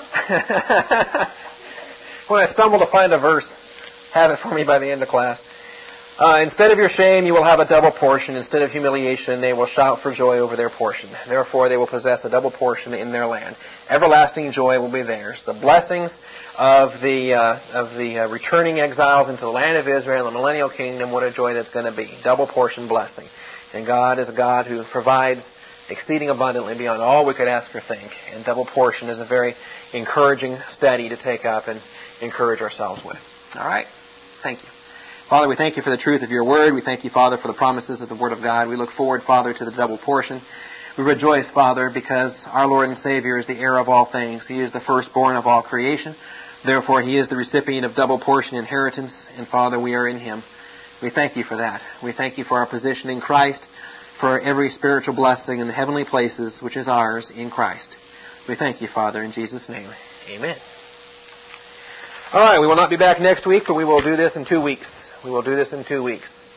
When I stumble to find a verse, have it for me by the end of class. Uh, instead of your shame, you will have a double portion. Instead of humiliation, they will shout for joy over their portion. Therefore, they will possess a double portion in their land. Everlasting joy will be theirs. The blessings of the uh, of the uh, returning exiles into the land of Israel, the millennial kingdom, what a joy that's going to be. Double portion blessing. And God is a God who provides exceeding abundantly beyond all we could ask or think. And double portion is a very encouraging study to take up and encourage ourselves with. All right? Thank you. Father, we thank you for the truth of your word. We thank you, Father, for the promises of the word of God. We look forward, Father, to the double portion. We rejoice, Father, because our Lord and Savior is the heir of all things. He is the firstborn of all creation. Therefore, He is the recipient of double portion inheritance. And, Father, we are in Him. We thank you for that. We thank you for our position in Christ, for every spiritual blessing in the heavenly places, which is ours in Christ. We thank you, Father, in Jesus' name. Amen. All right, we will not be back next week, but we will do this in two weeks. We will do this in two weeks.